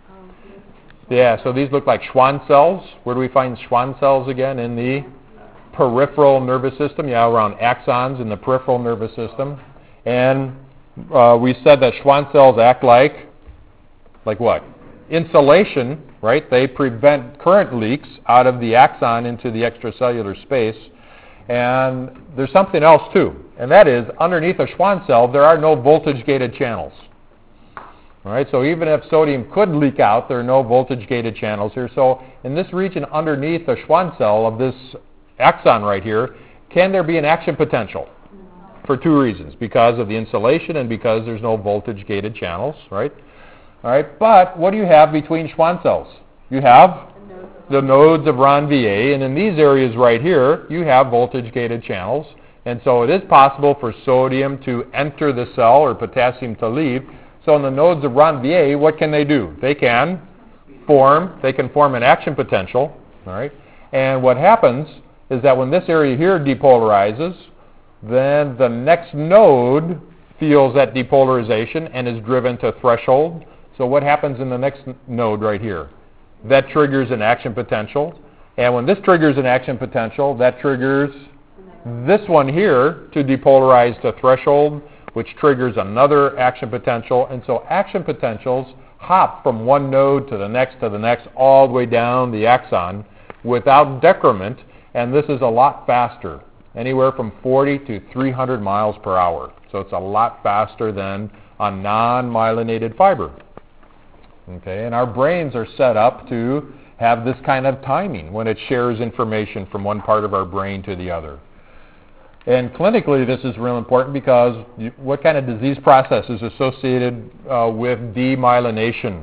Yeah, so these look like Schwann cells. Where do we find Schwann cells again? In the peripheral nervous system. Yeah, around axons in the peripheral nervous system. And we said that Schwann cells act like what? Insulation, right? They prevent current leaks out of the axon into the extracellular space. And there's something else too, and that is underneath a Schwann cell there are no voltage-gated channels. All right, so even if sodium could leak out, there are no voltage-gated channels here. So in this region underneath the Schwann cell of this axon right here, can there be an action potential? For two reasons, because of the insulation and because there's no voltage-gated channels, right? All right, but what do you have between Schwann cells? You have the nodes of Ranvier, and in these areas right here, you have voltage-gated channels. And so it is possible for sodium to enter the cell or potassium to leave. So in the nodes of Ranvier, what can they do? They can form an action potential, all right? And what happens is that when this area here depolarizes, then the next node feels that depolarization and is driven to threshold. So what happens in the next node right here? That triggers an action potential. And when this triggers an action potential, that triggers this one here to depolarize to threshold, which triggers another action potential. And so action potentials hop from one node to the next, all the way down the axon without decrement. And this is a lot faster anywhere from 40 to 300 miles per hour. So it's a lot faster than a non-myelinated fiber. Okay, and our brains are set up to have this kind of timing when it shares information from one part of our brain to the other. And clinically, this is real important because what kind of disease process is associated with demyelination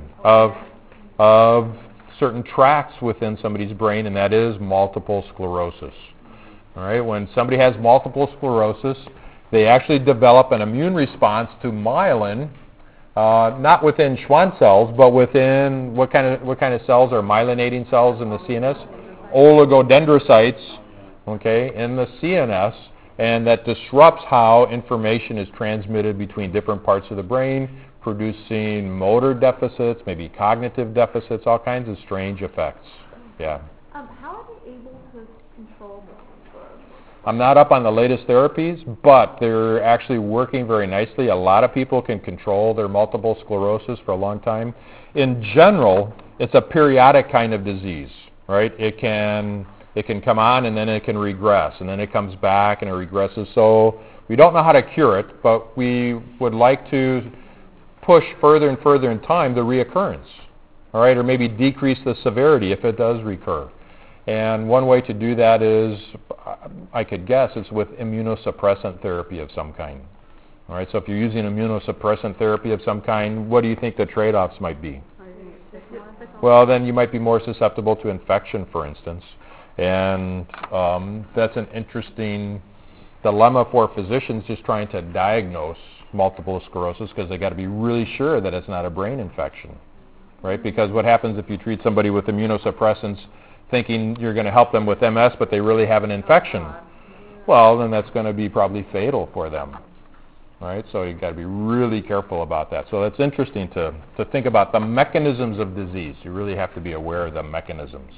of certain tracts within somebody's brain, and that is multiple sclerosis. All right, when somebody has multiple sclerosis, they actually develop an immune response to myelin, not within Schwann cells, but within what kind of cells are myelinating cells in the CNS? Oligodendrocytes, okay, in the CNS, and that disrupts how information is transmitted between different parts of the brain, producing motor deficits, maybe cognitive deficits, all kinds of strange effects. Yeah. How are they able to control multiple sclerosis? I'm not up on the latest therapies, but they're actually working very nicely. A lot of people can control their multiple sclerosis for a long time. In general, it's a periodic kind of disease, right? It can come on and then it can regress, and then it comes back and it regresses. So we don't know how to cure it, but we would like to push further and further in time the reoccurrence, all right, or maybe decrease the severity if it does recur. And one way to do that is, I could guess, it's with immunosuppressant therapy of some kind. All right, so if you're using immunosuppressant therapy of some kind, what do you think the trade-offs might be? Well, then you might be more susceptible to infection, for instance. And that's an interesting dilemma for physicians just trying to diagnose multiple sclerosis, because they got to be really sure that it's not a brain infection, right? Because what happens if you treat somebody with immunosuppressants thinking you're going to help them with MS, but they really have an infection? Well, then that's going to be probably fatal for them, right? So you've got to be really careful about that. So that's interesting to think about the mechanisms of disease. You really have to be aware of the mechanisms.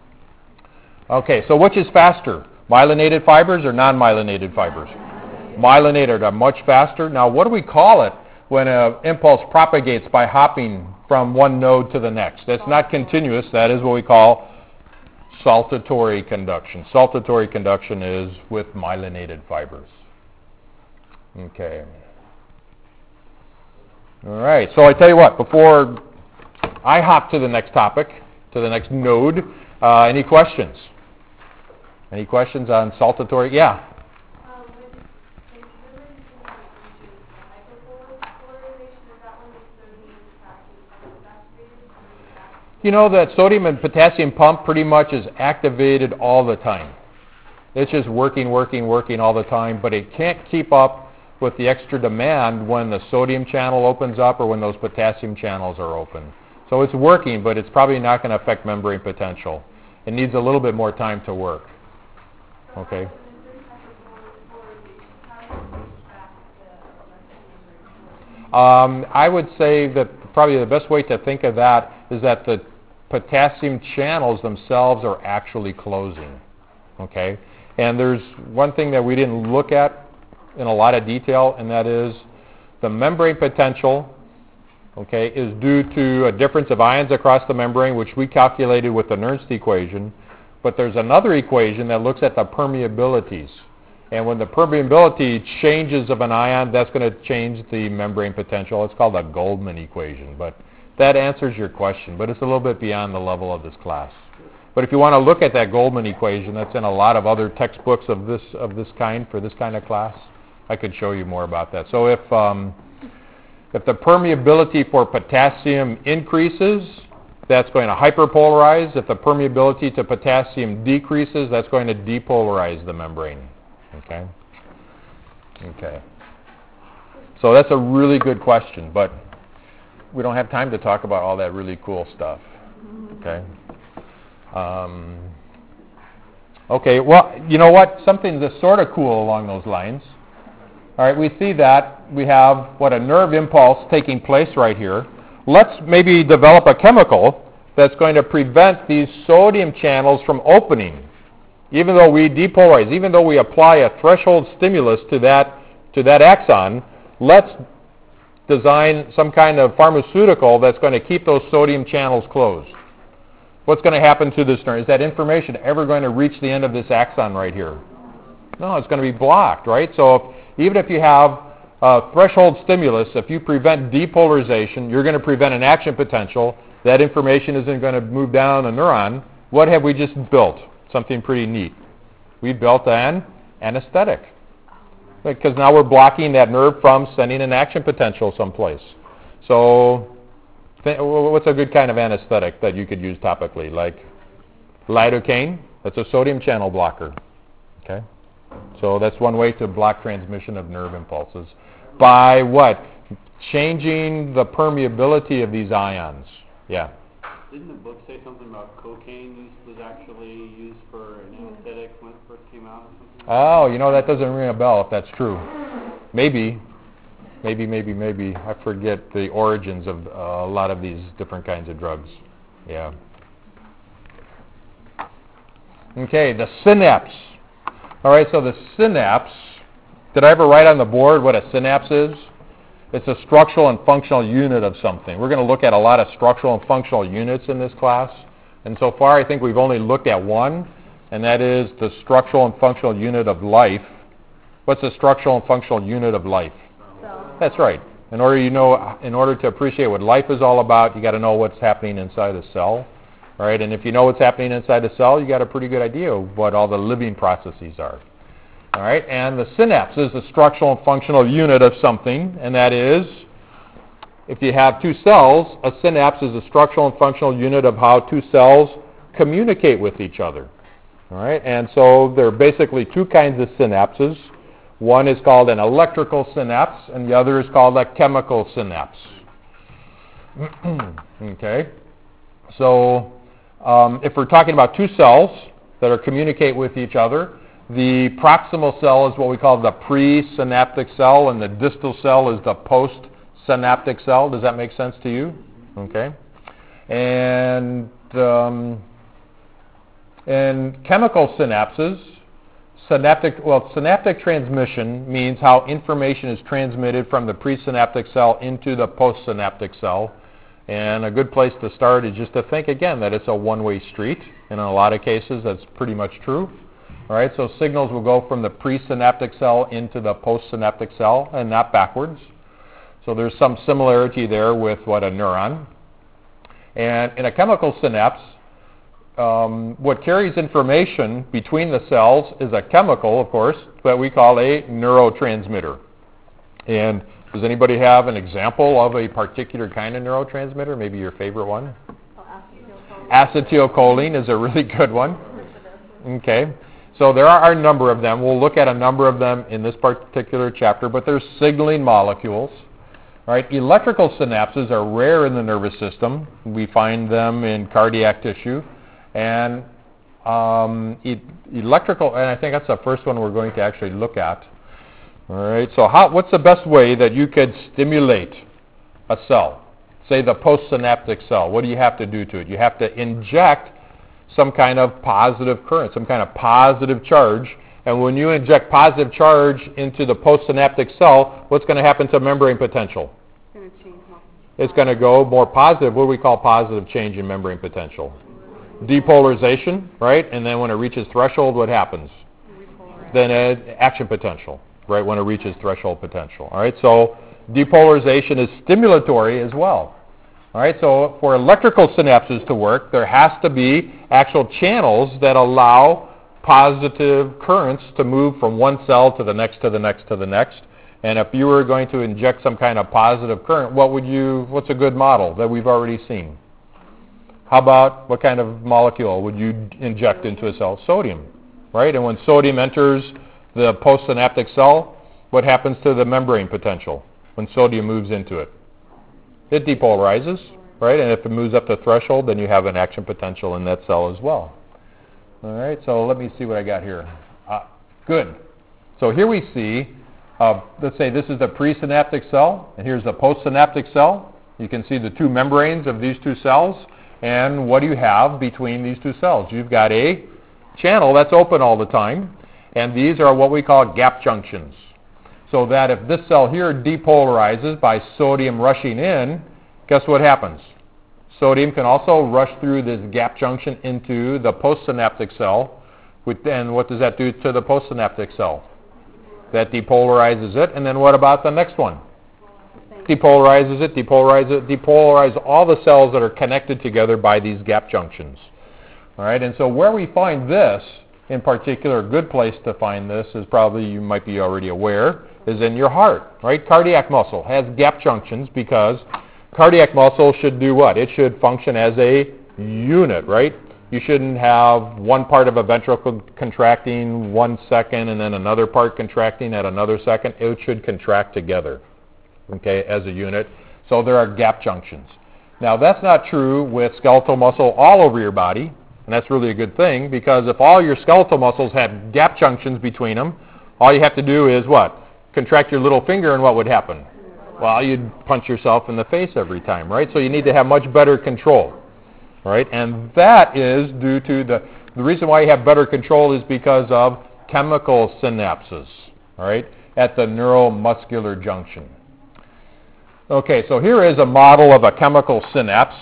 Okay, so which is faster, myelinated fibers or non-myelinated fibers? Myelinated are much faster. Now, what do we call it when an impulse propagates by hopping from one node to the next? That's not continuous. That is what we call saltatory conduction. Saltatory conduction is with myelinated fibers. Okay. All right, so I tell you what, before I hop to the next topic, to the next node, any questions? Any questions on saltatory? Yeah. You know that sodium and potassium pump pretty much is activated all the time. It's just working all the time, but it can't keep up with the extra demand when the sodium channel opens up or when those potassium channels are open. So it's working, but it's probably not going to affect membrane potential. It needs a little bit more time to work. Okay. I would say that probably the best way to think of that is that the potassium channels themselves are actually closing. Okay? And there's one thing that we didn't look at in a lot of detail, and that is the membrane potential, okay, is due to a difference of ions across the membrane, which we calculated with the Nernst equation. But there's another equation that looks at the permeabilities. And when the permeability changes of an ion, that's going to change the membrane potential. It's called the Goldman equation. But that answers your question, but it's a little bit beyond the level of this class. But if you want to look at that Goldman equation, that's in a lot of other textbooks of this kind, for this kind of class, I could show you more about that. So if the permeability for potassium increases, that's going to hyperpolarize. If the permeability to potassium decreases, that's going to depolarize the membrane. Okay? Okay. So that's a really good question, but we don't have time to talk about all that really cool stuff. Okay? Okay, well, you know what? Something that's sort of cool along those lines. All right, we see that we have, a nerve impulse taking place right here. Let's maybe develop a chemical that's going to prevent these sodium channels from opening. Even though we depolarize, even though we apply a threshold stimulus to that axon, let's design some kind of pharmaceutical that's going to keep those sodium channels closed. What's going to happen to this nerve? Is that information ever going to reach the end of this axon right here? No, it's going to be blocked, right? So even if you have threshold stimulus, if you prevent depolarization, you're going to prevent an action potential. That information isn't going to move down a neuron. What have we just built? Something pretty neat. We built an anesthetic. Because now we're blocking that nerve from sending an action potential someplace. So what's a good kind of anesthetic that you could use topically? Like lidocaine, that's a sodium channel blocker. Okay? So that's one way to block transmission of nerve impulses. By what? Changing the permeability of these ions. Yeah. Didn't the book say something about cocaine was actually used for an anesthetic when it first came out or something? Oh, that doesn't ring a bell if that's true. Maybe. I forget the origins of a lot of these different kinds of drugs. Yeah. Okay, the synapse. All right, so the synapse, did I ever write on the board what a synapse is? It's a structural and functional unit of something. We're going to look at a lot of structural and functional units in this class. And so far, I think we've only looked at one, and that is the structural and functional unit of life. What's the structural and functional unit of life? Cell. That's right. In order to appreciate what life is all about, you got to know what's happening inside a cell. All right, and if you know what's happening inside a cell, you got a pretty good idea of what all the living processes are. All right, and the synapse is the structural and functional unit of something, and that is, if you have two cells, a synapse is a structural and functional unit of how two cells communicate with each other. All right, and so there are basically two kinds of synapses. One is called an electrical synapse, and the other is called a chemical synapse. Okay, so if we're talking about two cells that are communicate with each other, the proximal cell is what we call the presynaptic cell, and the distal cell is the postsynaptic cell. Does that make sense to you? Okay. And chemical synapses, synaptic transmission means how information is transmitted from the presynaptic cell into the postsynaptic cell. And a good place to start is just to think again that it's a one-way street, and in a lot of cases that's pretty much true. All right, so signals will go from the presynaptic cell into the postsynaptic cell and not backwards. So there's some similarity there with what a neuron. And in a chemical synapse, what carries information between the cells is a chemical, of course, that we call a neurotransmitter. And does anybody have an example of a particular kind of neurotransmitter? Maybe your favorite one? Acetylcholine is a really good one. Okay. So there are a number of them. We'll look at a number of them in this particular chapter, but they're signaling molecules. All right. Electrical synapses are rare in the nervous system. We find them in cardiac tissue. And electrical, and I think that's the first one we're going to actually look at. All right, so what's the best way that you could stimulate a cell? Say the postsynaptic cell. What do you have to do to it? You have to inject some kind of positive current, some kind of positive charge. And when you inject positive charge into the postsynaptic cell, what's going to happen to membrane potential? It's going to change more. It's going to go more positive. What do we call positive change in membrane potential? Depolarization, right? And then when it reaches threshold, what happens? Then action potential. Right, when it reaches threshold potential. All right, so depolarization is stimulatory as well. All right, so for electrical synapses to work, there has to be actual channels that allow positive currents to move from one cell to the next, to the next, to the next. And if you were going to inject some kind of positive current, what's a good model that we've already seen? How about what kind of molecule would you inject into a cell? Sodium, right? And when sodium enters the postsynaptic cell, what happens to the membrane potential when sodium moves into it? It depolarizes, right? And if it moves up to threshold, then you have an action potential in that cell as well. All right, so let me see what I got here. Good. So here we see, let's say this is the presynaptic cell, and here's the postsynaptic cell. You can see the two membranes of these two cells, and what do you have between these two cells? You've got a channel that's open all the time. And these are what we call gap junctions. So that if this cell here depolarizes by sodium rushing in, guess what happens? Sodium can also rush through this gap junction into the postsynaptic cell And what does that do to the postsynaptic cell? That depolarizes it. And then what about the next one? Depolarizes it, depolarize all the cells that are connected together by these gap junctions. All right, and so where we find this, in particular, a good place to find this is probably, you might be already aware, is in your heart, right? Cardiac muscle has gap junctions because cardiac muscle should do what? It should function as a unit, right? You shouldn't have one part of a ventricle contracting 1 second and then another part contracting at another second. It should contract together, okay, as a unit. So there are gap junctions. Now, that's not true with skeletal muscle all over your body, and that's really a good thing, because if all your skeletal muscles have gap junctions between them, all you have to do is what? Contract your little finger, and what would happen? Well, you'd punch yourself in the face every time, right? So you need to have much better control, right? And that is due to the reason why you have better control is because of chemical synapses, all right, at the neuromuscular junction. Okay, so here is a model of a chemical synapse.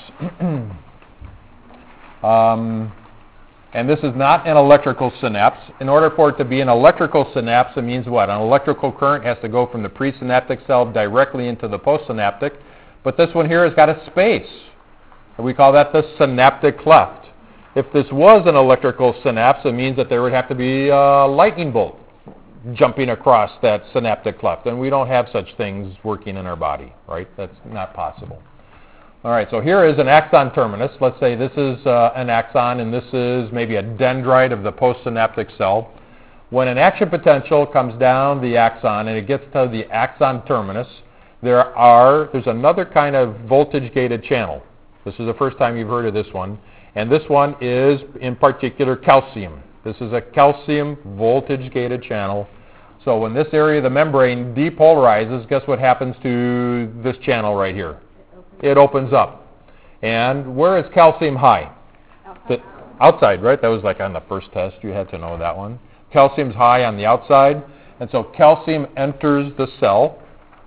And this is not an electrical synapse. In order for it to be an electrical synapse, it means what? An electrical current has to go from the presynaptic cell directly into the postsynaptic. But this one here has got a space. We call that the synaptic cleft. If this was an electrical synapse, it means that there would have to be a lightning bolt jumping across that synaptic cleft. And we don't have such things working in our body, right? That's not possible. All right, so here is an axon terminus. Let's say this is an axon, and this is maybe a dendrite of the postsynaptic cell. When an action potential comes down the axon and it gets to the axon terminus, there's another kind of voltage-gated channel. This is the first time you've heard of this one. And this one is, in particular, calcium. This is a calcium voltage-gated channel. So when this area of the membrane depolarizes, guess what happens to this channel right here? It opens up. And where is calcium high? Outside, right? That was like on the first test. You had to know that one. Calcium's high on the outside. And so calcium enters the cell.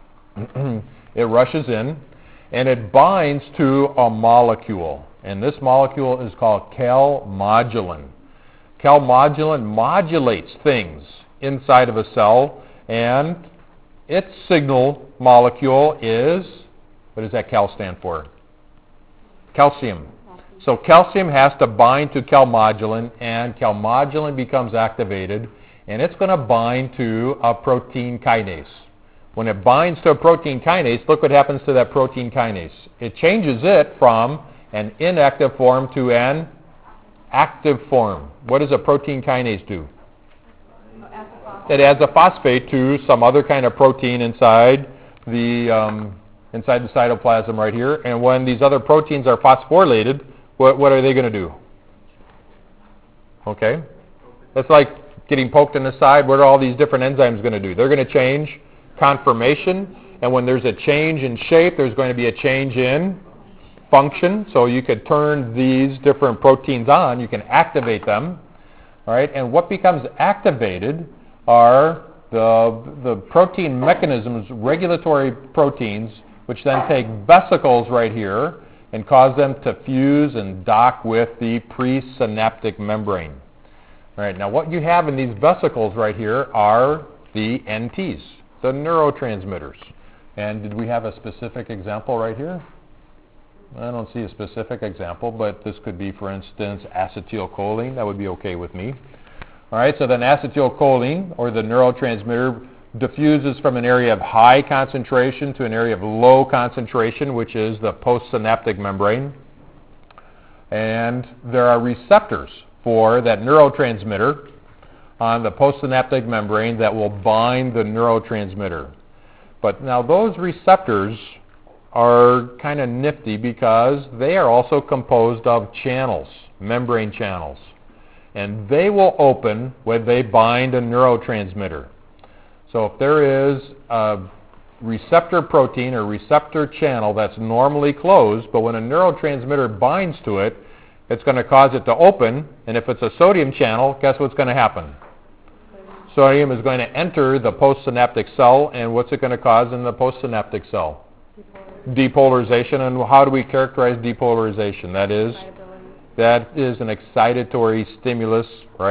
It rushes in. And it binds to a molecule. And this molecule is called calmodulin. Calmodulin modulates things inside of a cell. And its signal molecule is... what does that cal stand for? Calcium. So calcium has to bind to calmodulin, and calmodulin becomes activated, and it's going to bind to a protein kinase. When it binds to a protein kinase, look what happens to that protein kinase. It changes it from an inactive form to an active form. What does a protein kinase do? It adds a phosphate to some other kind of protein inside the cytoplasm right here. And when these other proteins are phosphorylated, what are they going to do? Okay? It's like getting poked in the side. What are all these different enzymes going to do? They're going to change conformation. And when there's a change in shape, there's going to be a change in function. So you could turn these different proteins on. You can activate them. All right? And what becomes activated are the protein mechanisms, regulatory proteins, which then take vesicles right here and cause them to fuse and dock with the presynaptic membrane. All right, now what you have in these vesicles right here are the NTs, the neurotransmitters. And did we have a specific example right here? I don't see a specific example, but this could be, for instance, acetylcholine. That would be okay with me. All right, so then acetylcholine, or the neurotransmitter, diffuses from an area of high concentration to an area of low concentration, which is the postsynaptic membrane. And there are receptors for that neurotransmitter on the postsynaptic membrane that will bind the neurotransmitter. But now those receptors are kind of nifty because they are also composed of channels, membrane channels. And they will open when they bind a neurotransmitter. So if there is a receptor protein or receptor channel that's normally closed, but when a neurotransmitter binds to it, it's going to cause it to open. And if it's a sodium channel, guess what's going to happen? Sodium is going to enter the postsynaptic cell, and what's it going to cause in the postsynaptic cell? Depolarization. And how do we characterize depolarization? That is an excitatory stimulus, right?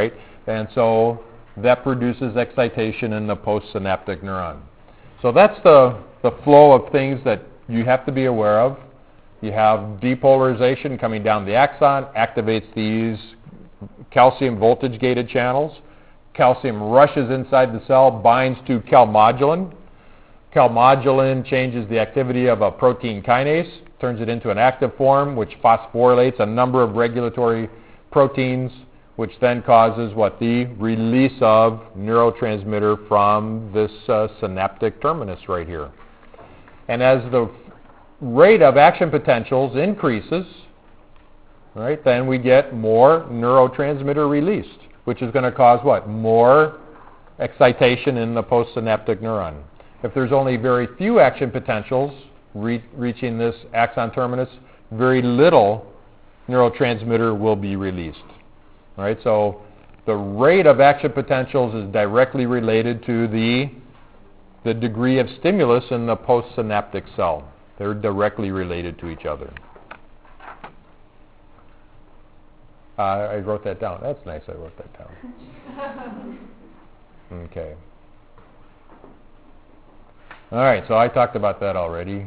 And so that produces excitation in the postsynaptic neuron. So that's the flow of things that you have to be aware of. You have depolarization coming down the axon, activates these calcium voltage-gated channels. Calcium rushes inside the cell, binds to calmodulin. Calmodulin changes the activity of a protein kinase, turns it into an active form, which phosphorylates a number of regulatory proteins, which then causes what? The release of neurotransmitter from this synaptic terminus right here. And as the rate of action potentials increases, right, then we get more neurotransmitter released, which is going to cause what? More excitation in the postsynaptic neuron. If there's only very few action potentials reaching this axon terminus, very little neurotransmitter will be released. All right, so the rate of action potentials is directly related to the degree of stimulus in the postsynaptic cell. They're directly related to each other. I wrote that down. That's nice, I wrote that down. Okay. All right, so I talked about that already.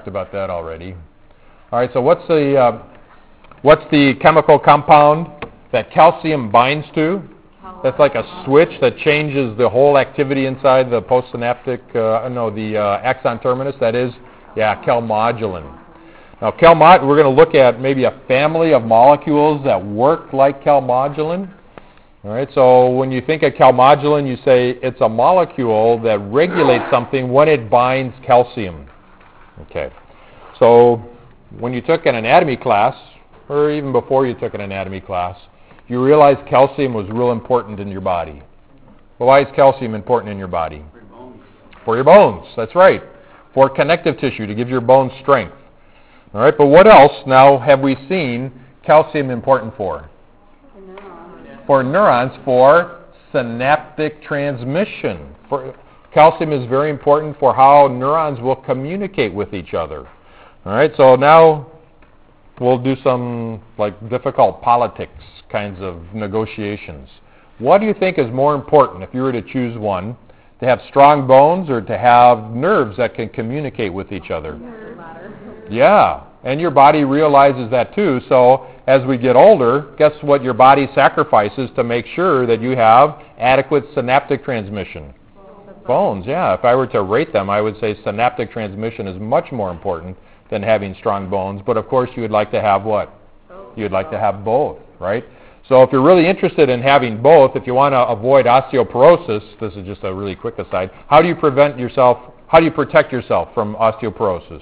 All right, so what's the chemical compound that calcium binds to? That's like a switch that changes the whole activity inside the postsynaptic, axon terminus. That is, calmodulin. Now, we're going to look at maybe a family of molecules that work like calmodulin. All right, so when you think of calmodulin, you say it's a molecule that regulates something when it binds calcium. Okay, so when you took an anatomy class, or even before you took an anatomy class, you realized calcium was real important in your body. Well, why is calcium important in your body? For your bones. For your bones, that's right. For connective tissue, to give your bones strength. All right, but what else now have we seen calcium important for? For neurons, for synaptic transmission. Calcium is very important for how neurons will communicate with each other. All right, so now we'll do some difficult politics kinds of negotiations. What do you think is more important if you were to choose one? To have strong bones or to have nerves that can communicate with each other? Yeah, and your body realizes that too. So as we get older, guess what your body sacrifices to make sure that you have adequate synaptic transmission? Bones, yeah. If I were to rate them, I would say synaptic transmission is much more important than having strong bones. But of course, you would like to have what? You'd like to have both, right? So if you're really interested in having both, if you want to avoid osteoporosis, this is just a really quick aside, how do you protect yourself from osteoporosis?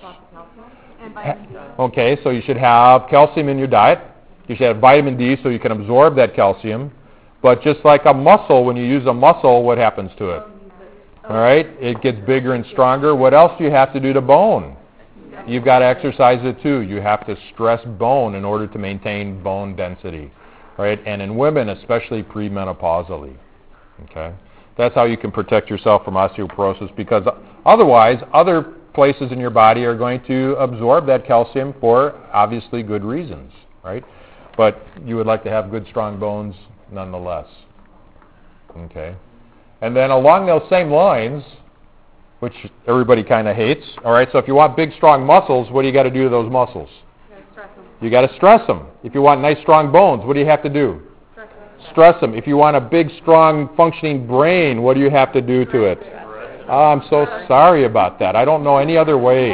Okay, so you should have calcium in your diet. You should have vitamin D so you can absorb that calcium. But just like a muscle, when you use a muscle, what happens to it? All right, it gets bigger and stronger. What else do you have to do to bone? You've got to exercise it too. You have to stress bone in order to maintain bone density. Right? And in women, especially premenopausally. Okay? That's how you can protect yourself from osteoporosis, because otherwise, other places in your body are going to absorb that calcium for obviously good reasons, right? But you would like to have good, strong bones nonetheless. Okay? And then along those same lines, which everybody kind of hates, all right, so if you want big, strong muscles, what do you got to do to those muscles? You got to stress them. If you want nice, strong bones, what do you have to do? Stress them. If you want a big, strong, functioning brain, what do you have to do to it? Oh, I'm so sorry about that. I don't know any other way.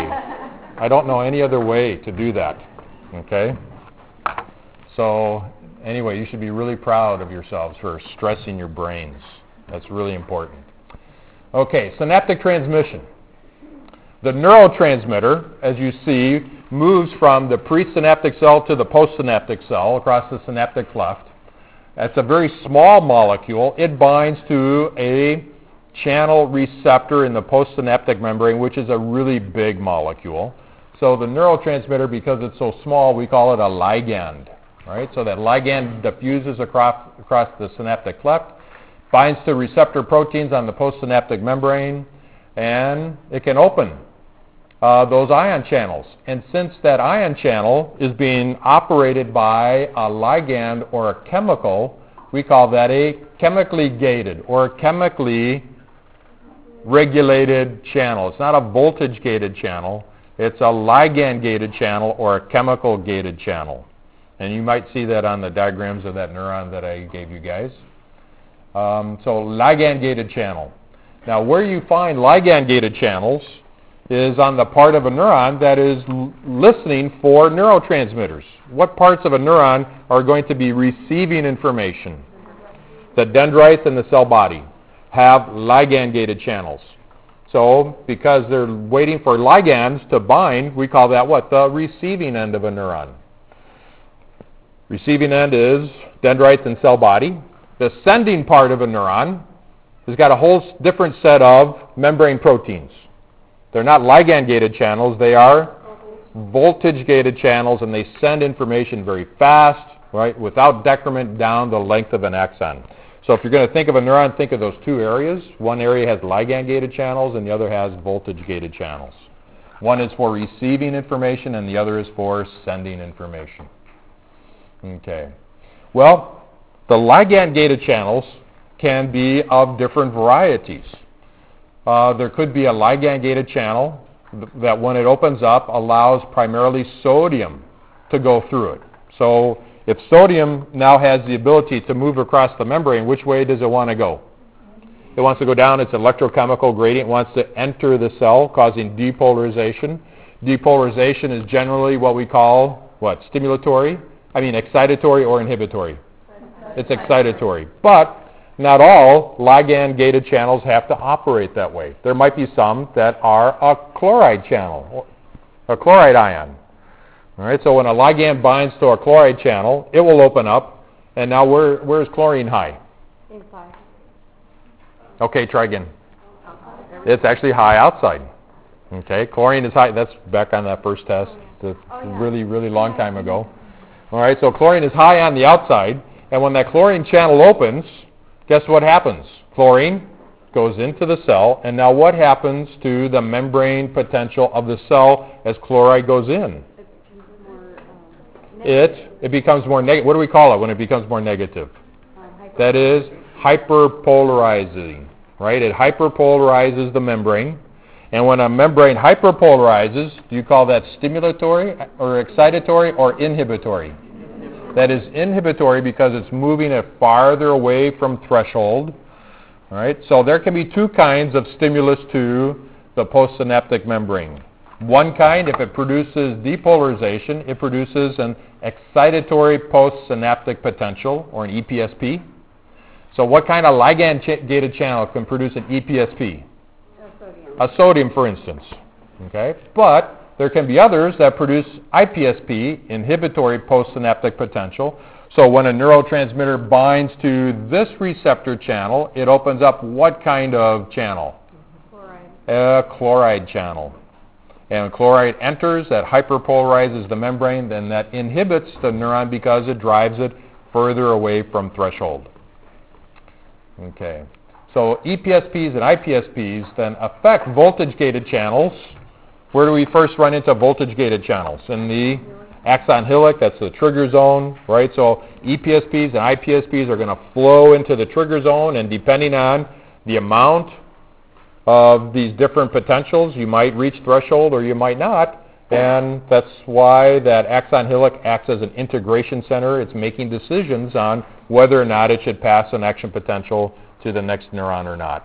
To do that. Okay? So, anyway, you should be really proud of yourselves for stressing your brains. That's really important. Okay, synaptic transmission. The neurotransmitter, as you see, moves from the presynaptic cell to the postsynaptic cell across the synaptic cleft. That's a very small molecule. It binds to a channel receptor in the postsynaptic membrane, which is a really big molecule. So the neurotransmitter, because it's so small, we call it a ligand. Right? So that ligand diffuses across the synaptic cleft, binds to receptor proteins on the postsynaptic membrane, and it can open those ion channels. And since that ion channel is being operated by a ligand or a chemical, we call that a chemically gated or chemically regulated channel. It's not a voltage gated channel. It's a ligand gated channel or a chemical gated channel. And you might see that on the diagrams of that neuron that I gave you guys. So ligand gated channel. Now where you find ligand gated channels is on the part of a neuron that is listening for neurotransmitters. What parts of a neuron are going to be receiving information? The dendrites and the cell body have ligand-gated channels. So because they're waiting for ligands to bind, we call that what? The receiving end of a neuron. Receiving end is dendrites and cell body. The sending part of a neuron has got a whole different set of membrane proteins. They're not ligand-gated channels. They are voltage-gated channels, and they send information very fast, right, without decrement down the length of an axon. So if you're going to think of a neuron, think of those two areas. One area has ligand-gated channels, and the other has voltage-gated channels. One is for receiving information, and the other is for sending information. Okay. Well, the ligand-gated channels can be of different varieties. There could be a ligand-gated channel that when it opens up allows primarily sodium to go through it. So if sodium now has the ability to move across the membrane, which way does it want to go? It wants to go down its electrochemical gradient, wants to enter the cell, causing depolarization. Depolarization is generally what we call, excitatory or inhibitory? It's excitatory. But not all ligand-gated channels have to operate that way. There might be some that are a chloride channel, a chloride ion. All right, so when a ligand binds to a chloride channel, it will open up, and now where is chlorine high? Inside. Okay, try again. It's actually high outside. Okay, chlorine is high. That's back on that first test, really, really long time ago. All right, so chlorine is high on the outside, and when that chlorine channel opens, guess what happens? Chlorine goes into the cell, and now what happens to the membrane potential of the cell as chloride goes in? It becomes more negative. What do we call it when it becomes more negative? That is hyperpolarizing, right? It hyperpolarizes the membrane, and when a membrane hyperpolarizes, do you call that stimulatory or excitatory or inhibitory? That is inhibitory because it's moving it farther away from threshold. All right? So there can be two kinds of stimulus to the postsynaptic membrane. One kind, if it produces depolarization, it produces an excitatory postsynaptic potential, or an EPSP. So what kind of ligand-gated channel can produce an EPSP? A sodium, for instance. Okay? But there can be others that produce IPSP, inhibitory postsynaptic potential. So when a neurotransmitter binds to this receptor channel, it opens up what kind of channel? Chloride. A chloride channel. And when chloride enters, that hyperpolarizes the membrane, then that inhibits the neuron because it drives it further away from threshold. Okay. So EPSPs and IPSPs then affect voltage-gated channels. Where do we first run into voltage-gated channels? In the axon hillock, that's the trigger zone, right? So EPSPs and IPSPs are going to flow into the trigger zone, and depending on the amount of these different potentials, you might reach threshold or you might not, and that's why that axon hillock acts as an integration center. It's making decisions on whether or not it should pass an action potential to the next neuron or not.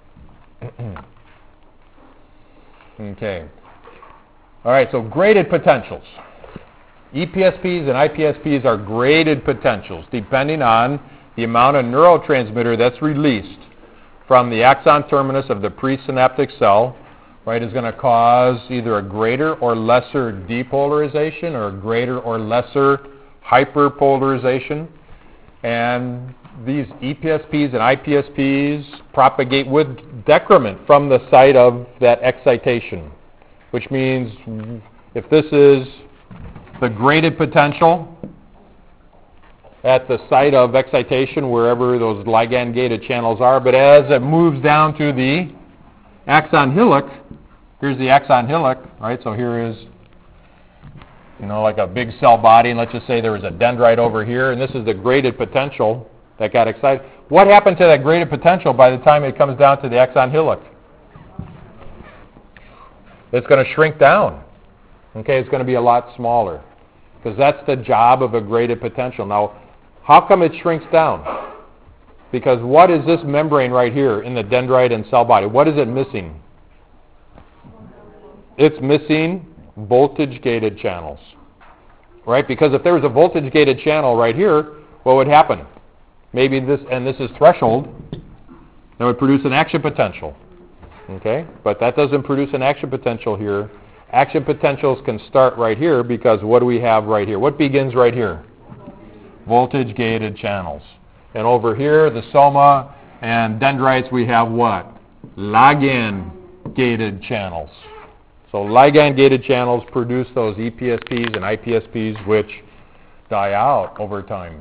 Okay. All right, so graded potentials. EPSPs and IPSPs are graded potentials depending on the amount of neurotransmitter that's released from the axon terminus of the presynaptic cell, right, is going to cause either a greater or lesser depolarization or a greater or lesser hyperpolarization. And these EPSPs and IPSPs propagate with decrement from the site of that excitation, which means if this is the graded potential at the site of excitation, wherever those ligand-gated channels are, but as it moves down to the axon hillock, here's the axon hillock, right? So here is, like a big cell body, and let's just say there was a dendrite over here, and this is the graded potential. that got excited. What happened to that graded potential by the time it comes down to the axon hillock? It's going to shrink down. Okay, it's going to be a lot smaller because that's the job of a graded potential. Now, how come it shrinks down? Because what is this membrane right here in the dendrite and cell body? What is it missing? It's missing voltage-gated channels, right? Because if there was a voltage-gated channel right here, what would happen? Maybe this, and this is threshold, that would produce an action potential, okay? But that doesn't produce an action potential here. Action potentials can start right here because what do we have right here? What begins right here? Voltage-gated channels. And over here, the soma and dendrites, we have what? Ligand-gated channels. So ligand-gated channels produce those EPSPs and IPSPs which die out over time.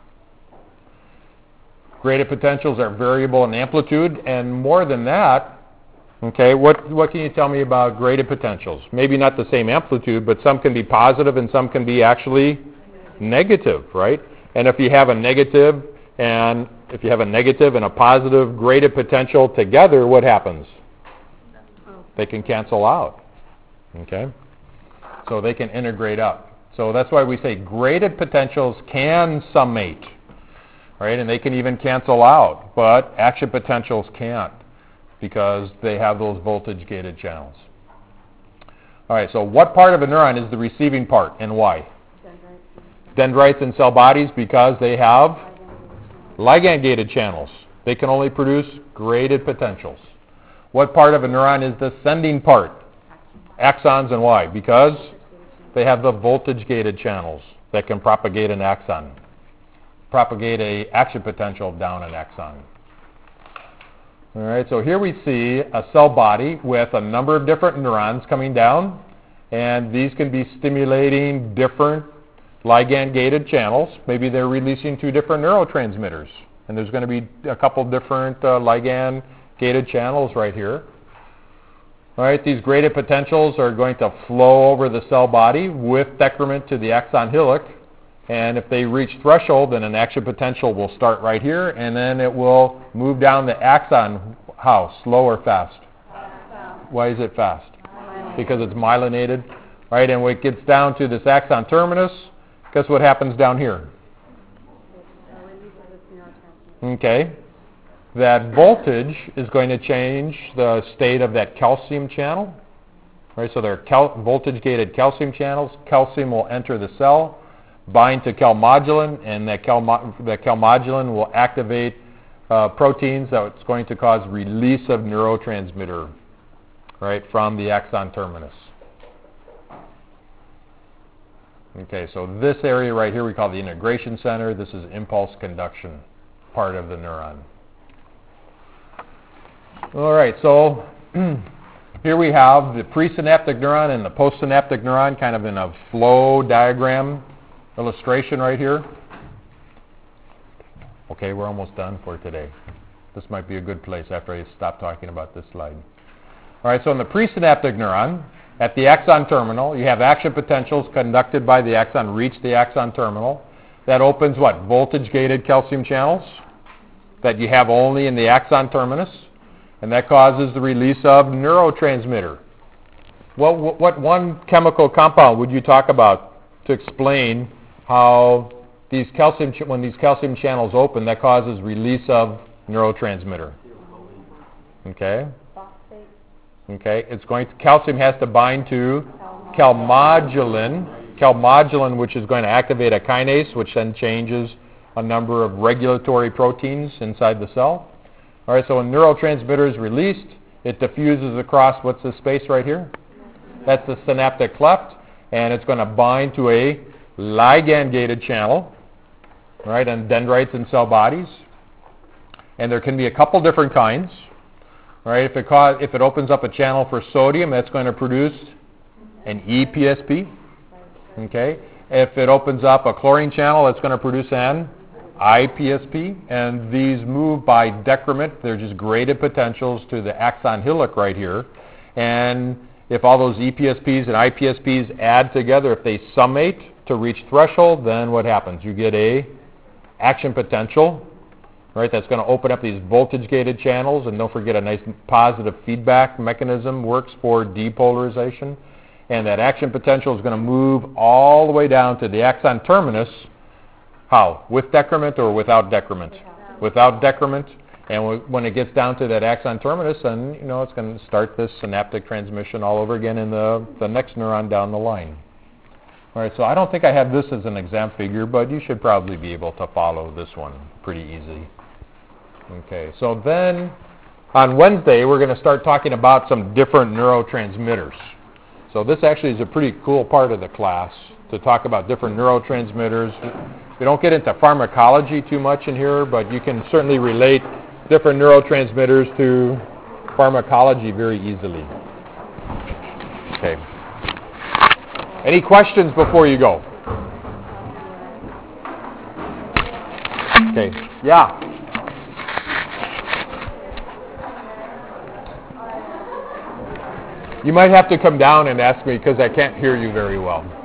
Graded potentials are variable in amplitude, and more than that, okay, what can you tell me about graded potentials? Maybe not the same amplitude, but some can be positive and some can be actually negative, right? And if you have a negative and a positive graded potential together, what happens? They can cancel out, okay? So they can integrate up. So that's why we say graded potentials can summate, right? And they can even cancel out, but action potentials can't because they have those voltage-gated channels. All right, so what part of a neuron is the receiving part and why? Dendrites and cell bodies because they have ligand-gated channels. They can only produce graded potentials. What part of a neuron is the sending part? Axons and why? Because they have the voltage-gated channels that can propagate an axon, propagate a action potential down an axon. All right, so here we see a cell body with a number of different neurons coming down, and these can be stimulating different ligand-gated channels. Maybe they're releasing 2 different neurotransmitters, and there's going to be a couple different ligand-gated channels right here. All right, these graded potentials are going to flow over the cell body with decrement to the axon hillock, and if they reach threshold, then an action potential will start right here, and then it will move down the axon. How? Slow or fast? Why is it fast? Because it's myelinated, right? And when it gets down to this axon terminus, guess what happens down here? Okay. That voltage is going to change the state of that calcium channel. Right, so there are voltage-gated calcium channels. Calcium will enter the cell, bind to calmodulin, and that calmodulin will activate proteins that's going to cause release of neurotransmitter, right, from the axon terminus. Okay, so this area right here we call the integration center. This is impulse conduction part of the neuron. All right, so here we have the presynaptic neuron and the postsynaptic neuron kind of in a flow diagram illustration right here. Okay, we're almost done for today. This might be a good place after I stop talking about this slide. All right, so in the presynaptic neuron, at the axon terminal, you have action potentials conducted by the axon reach the axon terminal. That opens what? Voltage-gated calcium channels that you have only in the axon terminus, and that causes the release of neurotransmitter. What one chemical compound would you talk about to explain how when these calcium channels open, that causes release of neurotransmitter? Okay. Okay, calcium has to bind to calmodulin, which is going to activate a kinase, which then changes a number of regulatory proteins inside the cell. All right, so when neurotransmitter is released, it diffuses across, what's this space right here? That's the synaptic cleft, and it's going to bind to a ligand-gated channel, right, and dendrites and cell bodies. And there can be a couple different kinds. All right, if it opens up a channel for sodium, that's going to produce an EPSP. Okay, if it opens up a chlorine channel, it's going to produce an IPSP. And these move by decrement. They're just graded potentials to the axon hillock right here. And if all those EPSPs and IPSPs add together, if they summate to reach threshold, then what happens? You get a action potential right? That's going to open up these voltage-gated channels, and don't forget a nice positive feedback mechanism works for depolarization. And that action potential is going to move all the way down to the axon terminus. How? With decrement or without decrement? Without decrement. And when it gets down to that axon terminus, then it's going to start this synaptic transmission all over again in the next neuron down the line. All right, so I don't think I have this as an exam figure, but you should probably be able to follow this one pretty easy. Okay, so then on Wednesday, we're going to start talking about some different neurotransmitters. So this actually is a pretty cool part of the class to talk about different neurotransmitters. We don't get into pharmacology too much in here, but you can certainly relate different neurotransmitters to pharmacology very easily. Okay. Any questions before you go? Okay. Yeah. You might have to come down and ask me because I can't hear you very well.